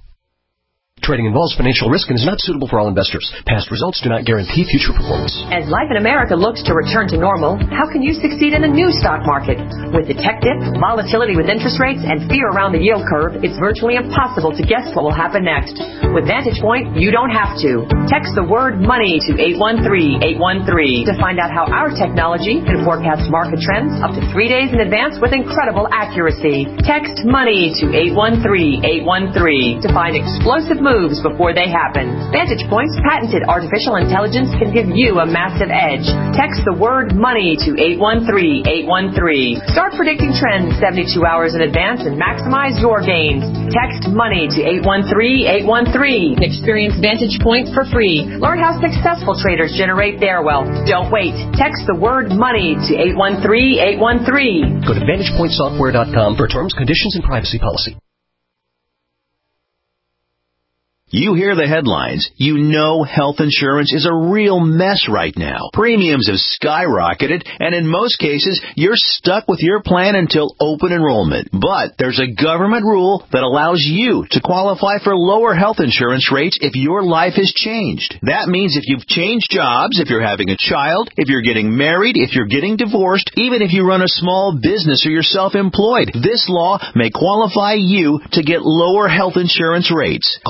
Speaker 4: Trading involves financial risk and is not suitable for all investors. Past results do not guarantee future performance.
Speaker 7: As life in America looks to return to normal, how can you succeed in a new stock market? With the tech dip, volatility with interest rates, and fear around the yield curve, it's virtually impossible to guess what will happen next. With Vantage Point, you don't have to. Text the word money to eight one three, eight one three to find out how our technology can forecast market trends up to three days in advance with incredible accuracy. Text money to eight one three, eight one three to find explosive moves moves before they happen. Vantage Point's patented artificial intelligence can give you a massive edge. Text the word money to eight one three, eight one three. Start predicting trends seventy-two hours in advance and maximize your gains. Text money to eight one three, eight one three. Experience Vantage Point for free. Learn how successful traders generate their wealth. Don't wait. Text the word money to eight one three, eight one three.
Speaker 4: Go to vantage point software dot com for terms, conditions, and privacy policy.
Speaker 5: You hear the headlines. You know health insurance is a real mess right now. Premiums have skyrocketed, and in most cases, you're stuck with your plan until open enrollment. But there's a government rule that allows you to qualify for lower health insurance rates if your life has changed. That means if you've changed jobs, if you're having a child, if you're getting married, if you're getting divorced, even if you run a small business or you're self-employed, this law may qualify you to get lower health insurance rates. Call the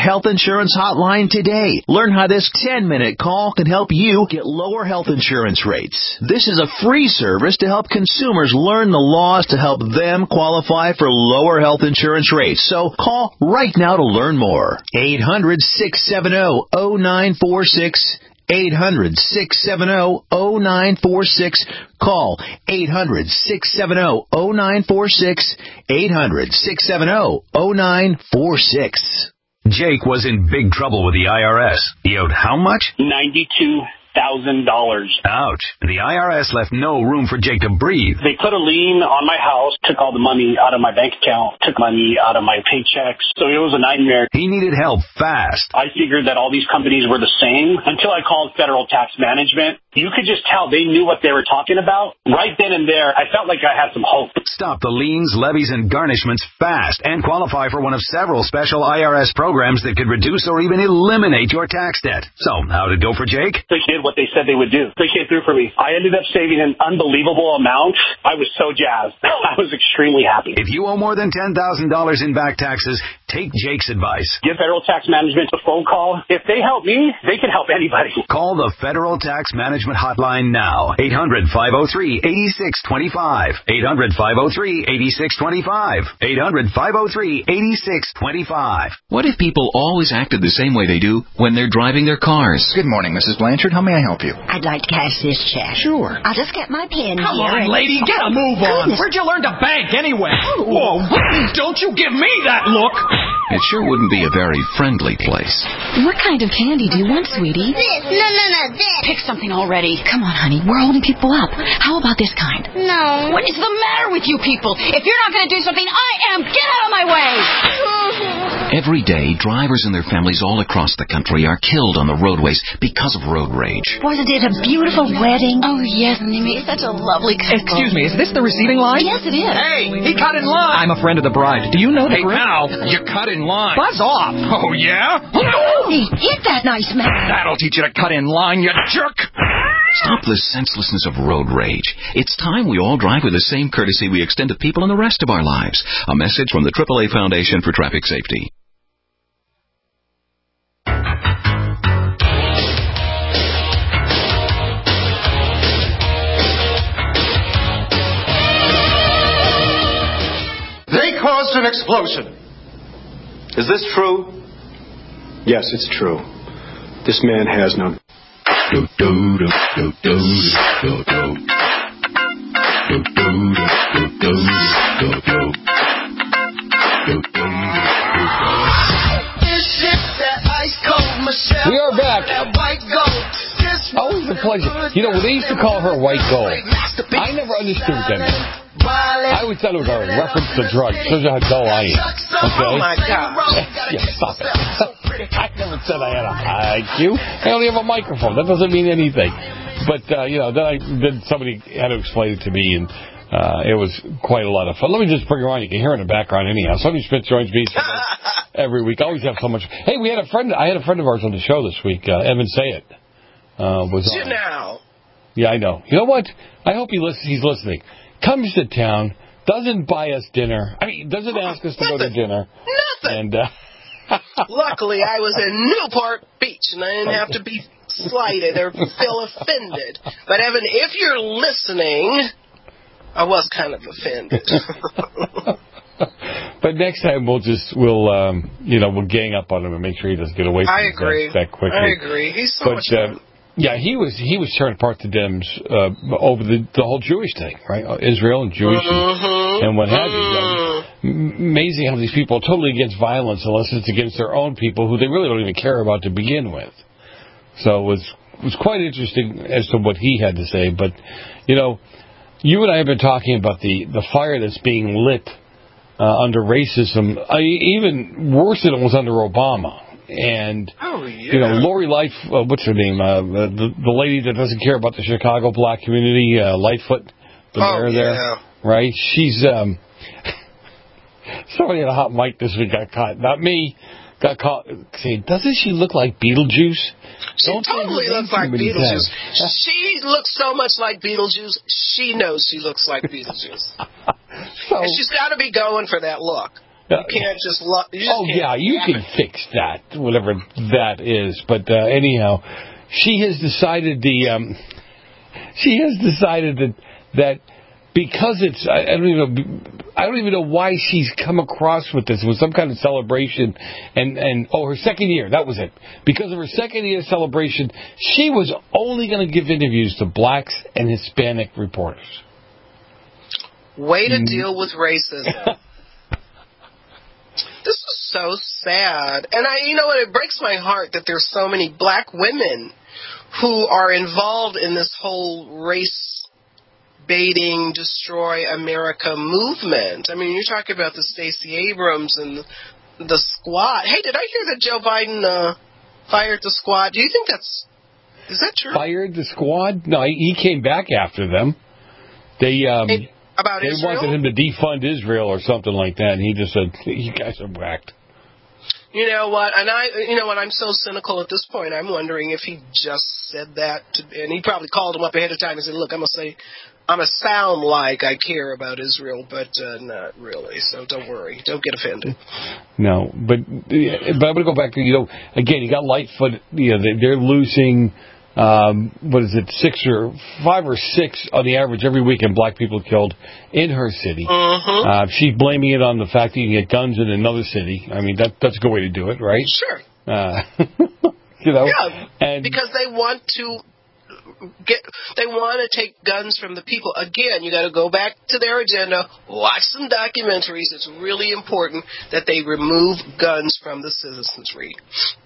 Speaker 5: health insurance hotline today. Learn how this ten-minute call can help you get lower health insurance rates. This is a free service to help consumers learn the laws to help them qualify for lower health insurance rates. So call right now to learn more. eight hundred, six seven zero, zero nine four six. eight hundred, six seven zero, zero nine four six. Call eight hundred, six seven zero, zero nine four six. eight hundred, six seven zero, zero nine four six.
Speaker 13: Jake was in big trouble with the I R S. He owed how much?
Speaker 14: ninety-two thousand dollars.
Speaker 13: Ouch. The I R S left no room for Jake to breathe.
Speaker 14: They put a lien on my house, took all the money out of my bank account, took money out of my paychecks. So it was a nightmare.
Speaker 13: He needed help fast.
Speaker 14: I figured that all these companies were the same until I called Federal Tax Management. You could just tell they knew what they were talking about. Right then and there, I felt like I had some hope.
Speaker 13: Stop the liens, levies, and garnishments fast and qualify for one of several special I R S programs that could reduce or even eliminate your tax debt. So, how'd it go for Jake?
Speaker 14: They did what they said they would do. They came through for me. I ended up saving an unbelievable amount. I was so jazzed. I was extremely happy.
Speaker 13: If you owe more than ten thousand dollars in back taxes, take Jake's advice.
Speaker 14: Give Federal Tax Management a phone call. If they help me, they can help anybody.
Speaker 13: Call the Federal Tax Management Hotline now. eight hundred, five oh three, eight six two five. eight hundred, five oh three, eight six two five. eight hundred, five oh three, eight six two five.
Speaker 8: What if people always acted the same way they do when they're driving their cars?
Speaker 10: Good morning, Missus Blanchard. How may I help you?
Speaker 12: I'd like to cash this check.
Speaker 10: Sure.
Speaker 12: I'll just get my pen
Speaker 10: Come
Speaker 12: here.
Speaker 10: on,
Speaker 12: and...
Speaker 10: lady. Get a move on.
Speaker 12: Goodness.
Speaker 10: Where'd you learn to bank anyway? Whoa. Don't you give me that look.
Speaker 8: It sure wouldn't be a very friendly place.
Speaker 12: What kind of candy do you want, sweetie?
Speaker 24: This. No, no, no, this.
Speaker 12: Pick something already. Come on, honey. We're holding people up. How about this kind?
Speaker 24: No.
Speaker 12: What is the matter with you people? If you're not going to do something, I am. Get out of my way.
Speaker 8: Every day, drivers and their families all across the country are killed on the roadways because of road rage.
Speaker 12: Wasn't it a beautiful wedding? Oh, yes, and they made such a lovely couple.
Speaker 10: Excuse me, is this the receiving line?
Speaker 12: Yes, it is.
Speaker 10: Hey, he cut in line. I'm a friend of the bride. Do you know the
Speaker 15: Hey,
Speaker 10: bride?
Speaker 15: pal, you cut in line.
Speaker 10: Buzz off.
Speaker 15: Oh, yeah?
Speaker 12: Hey, hit that nice man.
Speaker 10: That'll teach you to cut in line, you jerk.
Speaker 8: Stop the senselessness of road rage. It's time we all drive with the same courtesy we extend to people in the rest of our lives. A message from the triple A Foundation for Traffic Safety.
Speaker 2: They caused an explosion. Is this true?
Speaker 25: Yes, it's true. This man has no...
Speaker 8: Do, do, do, do, do, do, do. Do, do, do, do, do, do. Do, do, do,
Speaker 9: We are back. Always a pleasure. You know, they used to call her White Gold. I never understood them. I always thought it was a reference to drugs. Shows you how dull I am. Okay?
Speaker 17: Oh, my God.
Speaker 9: Yeah, stop it. I never said I had a I Q. I only have a microphone. That doesn't mean anything. But, uh, you know, then, I, then somebody had to explain it to me, and uh, it was quite a lot of fun. Let me just bring her on. You can hear her in the background anyhow. Sonny Smith joins me every week. I always have so much. Hey, we had a friend. I had a friend of ours on the show this week, uh, Evan Sayet. Uh, was on.
Speaker 17: Now.
Speaker 9: Yeah, I know. You know what? I hope he listens. He's listening. Comes to town, doesn't buy us dinner. I mean, doesn't ask us to
Speaker 17: Nothing.
Speaker 9: go to dinner.
Speaker 17: Nothing.
Speaker 9: And uh,
Speaker 17: luckily, I was in Newport Beach, and I didn't have to be slighted or feel offended. But Evan, if you're listening, I was kind of offended.
Speaker 9: But next time we'll just we'll um, you know we'll gang up on him and make sure he doesn't get away from
Speaker 17: I
Speaker 9: us
Speaker 17: agree.
Speaker 9: That, that quickly.
Speaker 17: I agree. He's so
Speaker 9: but,
Speaker 17: much
Speaker 9: uh,
Speaker 17: fun.
Speaker 9: Yeah, he was he was tearing apart the Dems uh, over the the whole Jewish thing, right? Israel and Jewish
Speaker 17: mm-hmm.
Speaker 9: and, and what have you. Mm-hmm. Amazing how these people are totally against violence unless it's against their own people who they really don't even care about to begin with. So it was it was quite interesting as to what he had to say. But you know, you and I have been talking about the the fire that's being lit uh, under racism, I, even worse than it was under Obama. And,
Speaker 17: oh, yeah.
Speaker 9: you know, Lori Light, uh, what's her name? Uh, the, the lady that doesn't care about the Chicago black community, uh, Lightfoot, the
Speaker 17: oh,
Speaker 9: mayor
Speaker 17: yeah.
Speaker 9: there, right? She's, um, somebody had a hot mic this week got caught, not me, got caught saying, doesn't she look like Beetlejuice?
Speaker 17: She
Speaker 9: Don't
Speaker 17: totally looks like Beetlejuice. She looks so much like Beetlejuice, she knows she looks like Beetlejuice.
Speaker 9: so,
Speaker 17: and she's got to be going for that look.
Speaker 9: Uh,
Speaker 17: You can't just... Lo- you just
Speaker 9: oh,
Speaker 17: can't
Speaker 9: yeah, you can fix that, whatever that is. But uh, anyhow, she has decided the... Um, she has decided that that because it's... I, I don't even know... I don't even know why she's come across with this. It was some kind of celebration. And, and oh, her second year. That was it. Because of her second year celebration, she was only going to give interviews to blacks and Hispanic reporters.
Speaker 17: Way to
Speaker 9: Mm.
Speaker 17: deal with racism. This is so sad. And I, you know what, it breaks my heart that there's so many black women who are involved in this whole race baiting, destroy America movement. I mean, you're talking about the Stacey Abrams and the squad. Hey, did I hear that Joe Biden uh, fired the squad? Do you think that's, is that true?
Speaker 9: Fired the squad? No, he came back after them. They, um...
Speaker 17: Hey, about
Speaker 9: they
Speaker 17: Israel?
Speaker 9: wanted him to defund Israel or something like that, and he just said, "You guys are whacked."
Speaker 17: You know what? And I, you know what? I'm so cynical at this point. I'm wondering if he just said that, to, and he probably called him up ahead of time and said, "Look, I'm gonna say, I'm gonna sound like I care about Israel, but uh, not really. So don't worry, don't get offended."
Speaker 9: No, but but I'm gonna go back to, you know, again, you got Lightfoot. You know, they, they're losing. Um, what is it, six or five or six on the average every weekend, black people killed in her city.
Speaker 17: Mm-hmm.
Speaker 9: Uh, she's blaming it on the fact that you can get guns in another city. I mean, that that's a good way to do it, right?
Speaker 17: Sure.
Speaker 9: Uh, you know,
Speaker 17: yeah,
Speaker 9: and
Speaker 17: because they want to get, they want to take guns from the people. Again, you got to go back to their agenda, watch some documentaries. It's really important that they remove guns from the citizenry.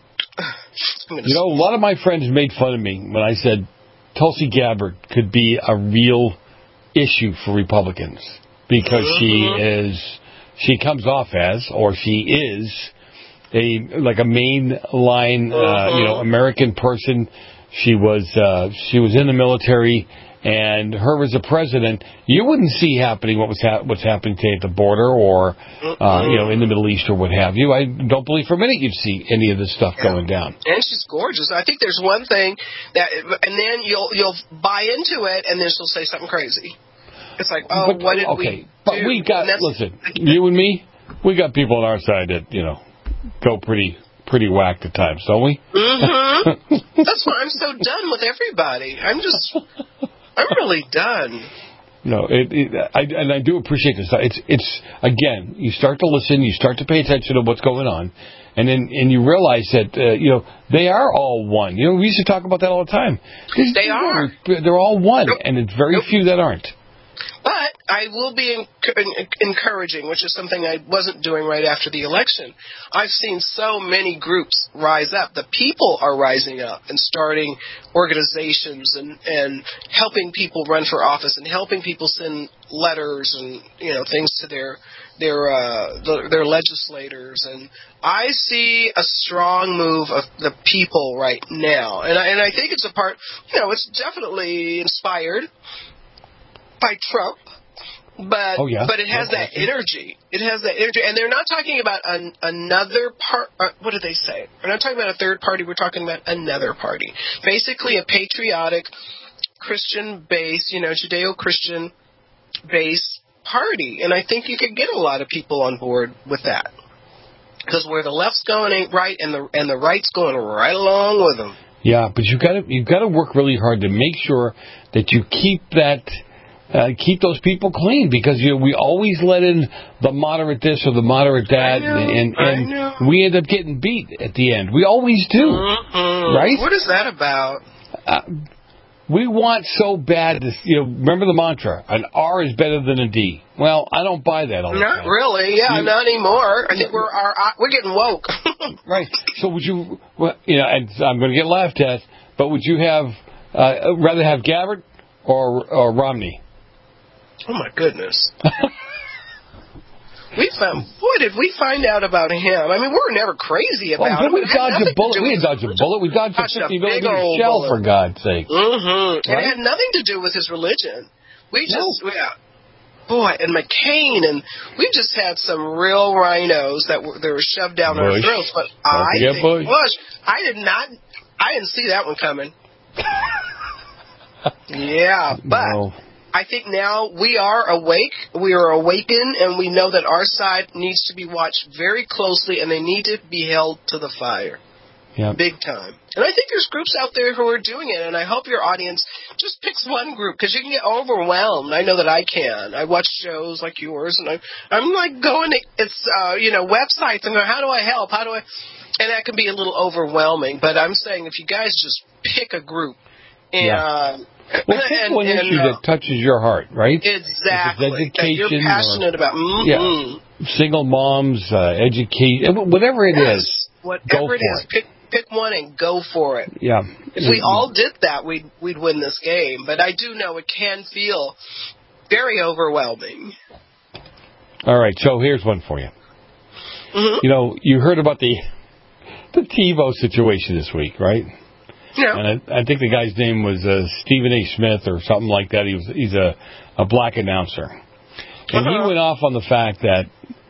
Speaker 9: You know, a lot of my friends made fun of me when I said Tulsi Gabbard could be a real issue for Republicans because
Speaker 17: Mm-hmm.
Speaker 9: she is, she comes off as, or she is, a like a mainline, uh, you know, American person. She was uh, she was in the military, and her as a president, you wouldn't see happening what was ha- what's happening today at the border or uh, you know, in the Middle East or what have you. I don't believe for a minute you'd see any of this stuff
Speaker 17: Yeah.
Speaker 9: going down.
Speaker 17: And she's gorgeous. I think there's one thing that, and then you'll you'll buy into it, and then she'll say something crazy. It's like, oh,
Speaker 9: But,
Speaker 17: what did
Speaker 9: okay,
Speaker 17: we
Speaker 9: but
Speaker 17: do?
Speaker 9: we got,
Speaker 17: And that's-
Speaker 9: listen, you and me, we got people on our side that, you know, go pretty pretty whacked at times, don't we?
Speaker 17: Mm-hmm. That's why I'm so done with everybody. I'm just, I'm really done.
Speaker 9: No, it, it, I, and I do appreciate this. It's, it's again, you start to listen, you start to pay attention to what's going on, and then and you realize that uh, you know, they are all one. You know, we used to talk about that all the time. These
Speaker 17: They
Speaker 9: people
Speaker 17: are.
Speaker 9: They're all one,
Speaker 17: Nope.
Speaker 9: and it's very
Speaker 17: Nope.
Speaker 9: few that aren't.
Speaker 17: But I will be en- encouraging, which is something I wasn't doing right after the election. I've seen so many groups rise up. The people are rising up and starting organizations and, and helping people run for office and helping people send letters and, you know, things to their their uh, the, their legislators. And I see a strong move of the people right now. And I, and I think it's a part, you know, it's definitely inspired by Trump, but
Speaker 9: Oh, yeah.
Speaker 17: but it has
Speaker 9: Yeah,
Speaker 17: that energy. It has that energy, and they're not talking about an, another part. Uh, what do they say? We're not talking about a third party. We're talking about another party. Basically, a patriotic, Christian base, you know, Judeo-Christian base party, and I think you could get a lot of people on board with that. Because where the left's going ain't right, and the and the right's going right along with them.
Speaker 9: Yeah, but you got to you got to work really hard to make sure that you keep that. Uh, keep those people clean, because you know, we always let in the moderate this or the moderate that,
Speaker 17: I know,
Speaker 9: and,
Speaker 17: I
Speaker 9: and
Speaker 17: know.
Speaker 9: we end up getting beat at the end. We always do,
Speaker 17: Mm-mm.
Speaker 9: right?
Speaker 17: What is that about?
Speaker 9: Uh, we want so bad to, you know, remember the mantra, an R is better than a D. Well, I don't buy that all the
Speaker 17: Not
Speaker 9: time.
Speaker 17: really. Yeah,
Speaker 9: You-
Speaker 17: not anymore. I think we're our, uh, we're getting woke.
Speaker 9: Right. So would you, well, you know, and I'm going to get laughed at, but would you have, uh, rather have Gabbard or, or Romney?
Speaker 17: Oh my goodness. We found, boy, did we find out about him. I mean, we were never crazy
Speaker 9: Well,
Speaker 17: about
Speaker 9: did
Speaker 17: him.
Speaker 9: we
Speaker 17: It had
Speaker 9: dodge
Speaker 17: nothing
Speaker 9: a
Speaker 17: to
Speaker 9: bullet?
Speaker 17: do
Speaker 9: We
Speaker 17: with-
Speaker 9: didn't dodge a bullet. We dodged a
Speaker 17: Dodged a
Speaker 9: fifty
Speaker 17: big
Speaker 9: millimeter
Speaker 17: old
Speaker 9: shell,
Speaker 17: bullet.
Speaker 9: for God's sake.
Speaker 17: Mm-hmm.
Speaker 9: Right?
Speaker 17: It had nothing to do with his religion. We just, we, uh, boy, and McCain, and we just had some real rhinos that were, that were shoved down our
Speaker 9: Bush.
Speaker 17: throats. But
Speaker 9: Don't
Speaker 17: I
Speaker 9: forget
Speaker 17: think
Speaker 9: Bush.
Speaker 17: Bush, I did not, I didn't see that one coming. Yeah, but
Speaker 9: No.
Speaker 17: I think now we are awake, we are awakened, and we know that our side needs to be watched very closely, and they need to be held to the fire.
Speaker 9: Yeah.
Speaker 17: Big time. And I think there's groups out there who are doing it, and I hope your audience just picks one group, because you can get overwhelmed. I know that I can. I watch shows like yours, and I, I'm like going to, it's, uh, you know, websites, and going, how do I help? How do I, and that can be a little overwhelming, but I'm saying if you guys just pick a group, and,
Speaker 9: yeah. Well, pick
Speaker 17: and,
Speaker 9: one
Speaker 17: and,
Speaker 9: issue
Speaker 17: uh,
Speaker 9: that touches your heart, right?
Speaker 17: Exactly.
Speaker 9: Education
Speaker 17: that you're passionate
Speaker 9: or,
Speaker 17: about. Mm-hmm.
Speaker 9: Yeah. Single moms, uh, education, whatever it
Speaker 17: yes.
Speaker 9: is.
Speaker 17: Whatever
Speaker 9: go
Speaker 17: it
Speaker 9: for
Speaker 17: is,
Speaker 9: it.
Speaker 17: pick pick one and go for it.
Speaker 9: Yeah.
Speaker 17: If we all did that, we'd we'd win this game. But I do know it can feel very overwhelming.
Speaker 9: All right, so here's one for you.
Speaker 17: Mm-hmm.
Speaker 9: You know, you heard about the the TiVo situation this week, right?
Speaker 17: Yeah.
Speaker 9: And I, I think the guy's name was uh, Stephen A. Smith or something like that. He was he's a, a black announcer. And
Speaker 17: uh-huh.
Speaker 9: he went off on the fact that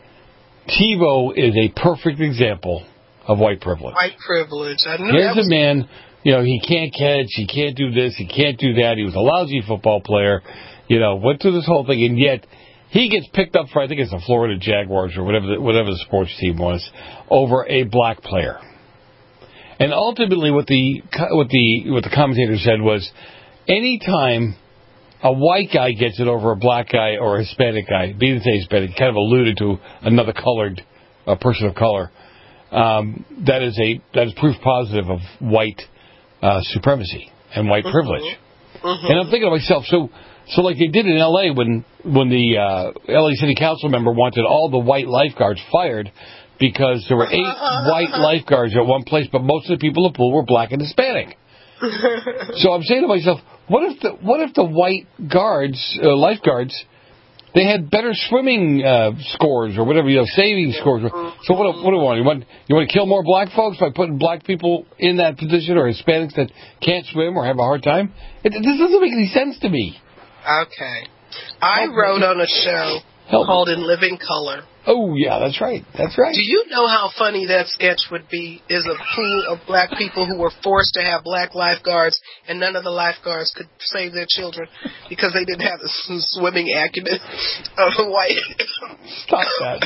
Speaker 9: TiVo is a perfect example of white privilege.
Speaker 17: White privilege. I know
Speaker 9: Here's
Speaker 17: that was...
Speaker 9: a man, you know, he can't catch, he can't do this, he can't do that. He was a lousy football player, you know, went through this whole thing, and yet he gets picked up for, I think it's the Florida Jaguars or whatever the, whatever the sports team was, over a black player. And ultimately, what the what the what the commentator said was, anytime a white guy gets it over a black guy or a Hispanic guy, he didn't say Hispanic, kind of alluded to another colored a person of color. Um, that is a that is proof positive of white uh, supremacy and white
Speaker 17: mm-hmm.
Speaker 9: privilege.
Speaker 17: Mm-hmm.
Speaker 9: And I'm thinking to myself, so so like they did in L A when when the uh, L A City Council member wanted all the white lifeguards fired because there were eight white lifeguards at one place, but most of the people in the pool were black and Hispanic. So I'm saying to myself, what if the what if the white guards, uh, lifeguards, they had better swimming uh, scores or whatever, you know, saving scores. So what, what do you want? You want you want to kill more black folks by putting black people in that position, or Hispanics that can't swim or have a hard time? It, this doesn't make any sense to me.
Speaker 17: Okay. I
Speaker 9: Help
Speaker 17: wrote
Speaker 9: me.
Speaker 17: on a show
Speaker 9: Help
Speaker 17: called
Speaker 9: me.
Speaker 17: In Living Color.
Speaker 9: Oh, yeah, that's right. That's right.
Speaker 17: Do you know how funny that sketch would be? Is a pool of black people who were forced to have black lifeguards, and none of the lifeguards could save their children because they didn't have the swimming acumen of a white.
Speaker 9: Stop that.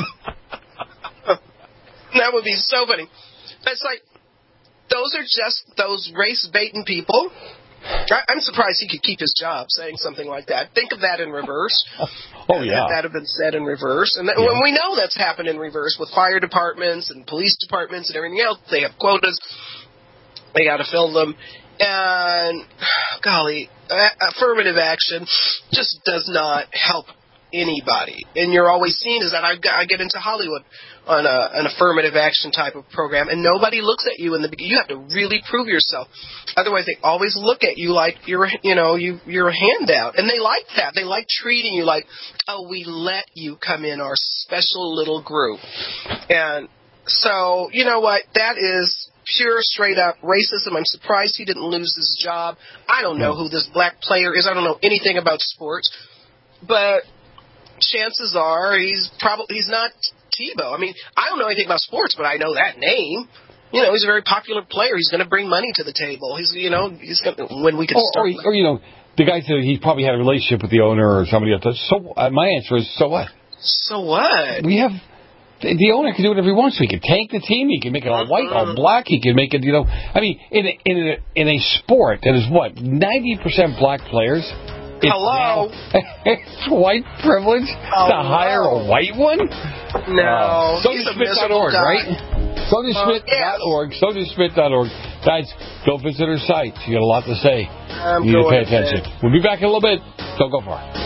Speaker 17: That would be so funny. It's like, those are just those race-baiting people. I'm surprised he could keep his job saying something like that. Think of that in reverse.
Speaker 9: Oh, yeah.
Speaker 17: That, that have been said in reverse. And that,
Speaker 9: yeah.
Speaker 17: when we know that's happened in reverse with fire departments and police departments and everything else. They have quotas. They got to fill them. And, golly, affirmative action just does not help anybody. And you're always seen as that. I, I get into Hollywood on a, an affirmative action type of program, and nobody looks at you in the beginning. You have to really prove yourself. Otherwise, they always look at you like you're, you know, you, you're a handout. And they like that. They like treating you like, oh, we let you come in our special little group. And so, you know what? That is pure, straight-up racism. I'm surprised he didn't lose his job. I don't know who this black player is. I don't know anything about sports. But chances are he's probably he's not TiVo. I mean, I don't know anything about sports, but I know that name. You know, he's a very popular player. He's going to bring money to the table. He's, you know, he's going to, when we can
Speaker 9: or,
Speaker 17: start.
Speaker 9: Or, or, you know, the guy said he probably had a relationship with the owner or somebody else. So uh, my answer is, so what?
Speaker 17: So what?
Speaker 9: We have the, the owner can do whatever he wants. He can tank the team. He can make it all white, all black. He can make it, you know. I mean, in a, in a, in a sport that is what ninety percent black players. It's
Speaker 17: Hello.
Speaker 9: It's white privilege
Speaker 17: oh,
Speaker 9: to hire
Speaker 17: no.
Speaker 9: a white one?
Speaker 17: No.
Speaker 9: Uh, Sonia Smith dot org, right? Sonia Smith dot org.
Speaker 17: Yes.
Speaker 9: Sonia Smith dot org. Guys, go visit her site. She got a lot to say.
Speaker 17: I'm
Speaker 9: you need to pay
Speaker 17: going
Speaker 9: attention.
Speaker 17: to
Speaker 9: We'll be back in a little bit. Don't go far.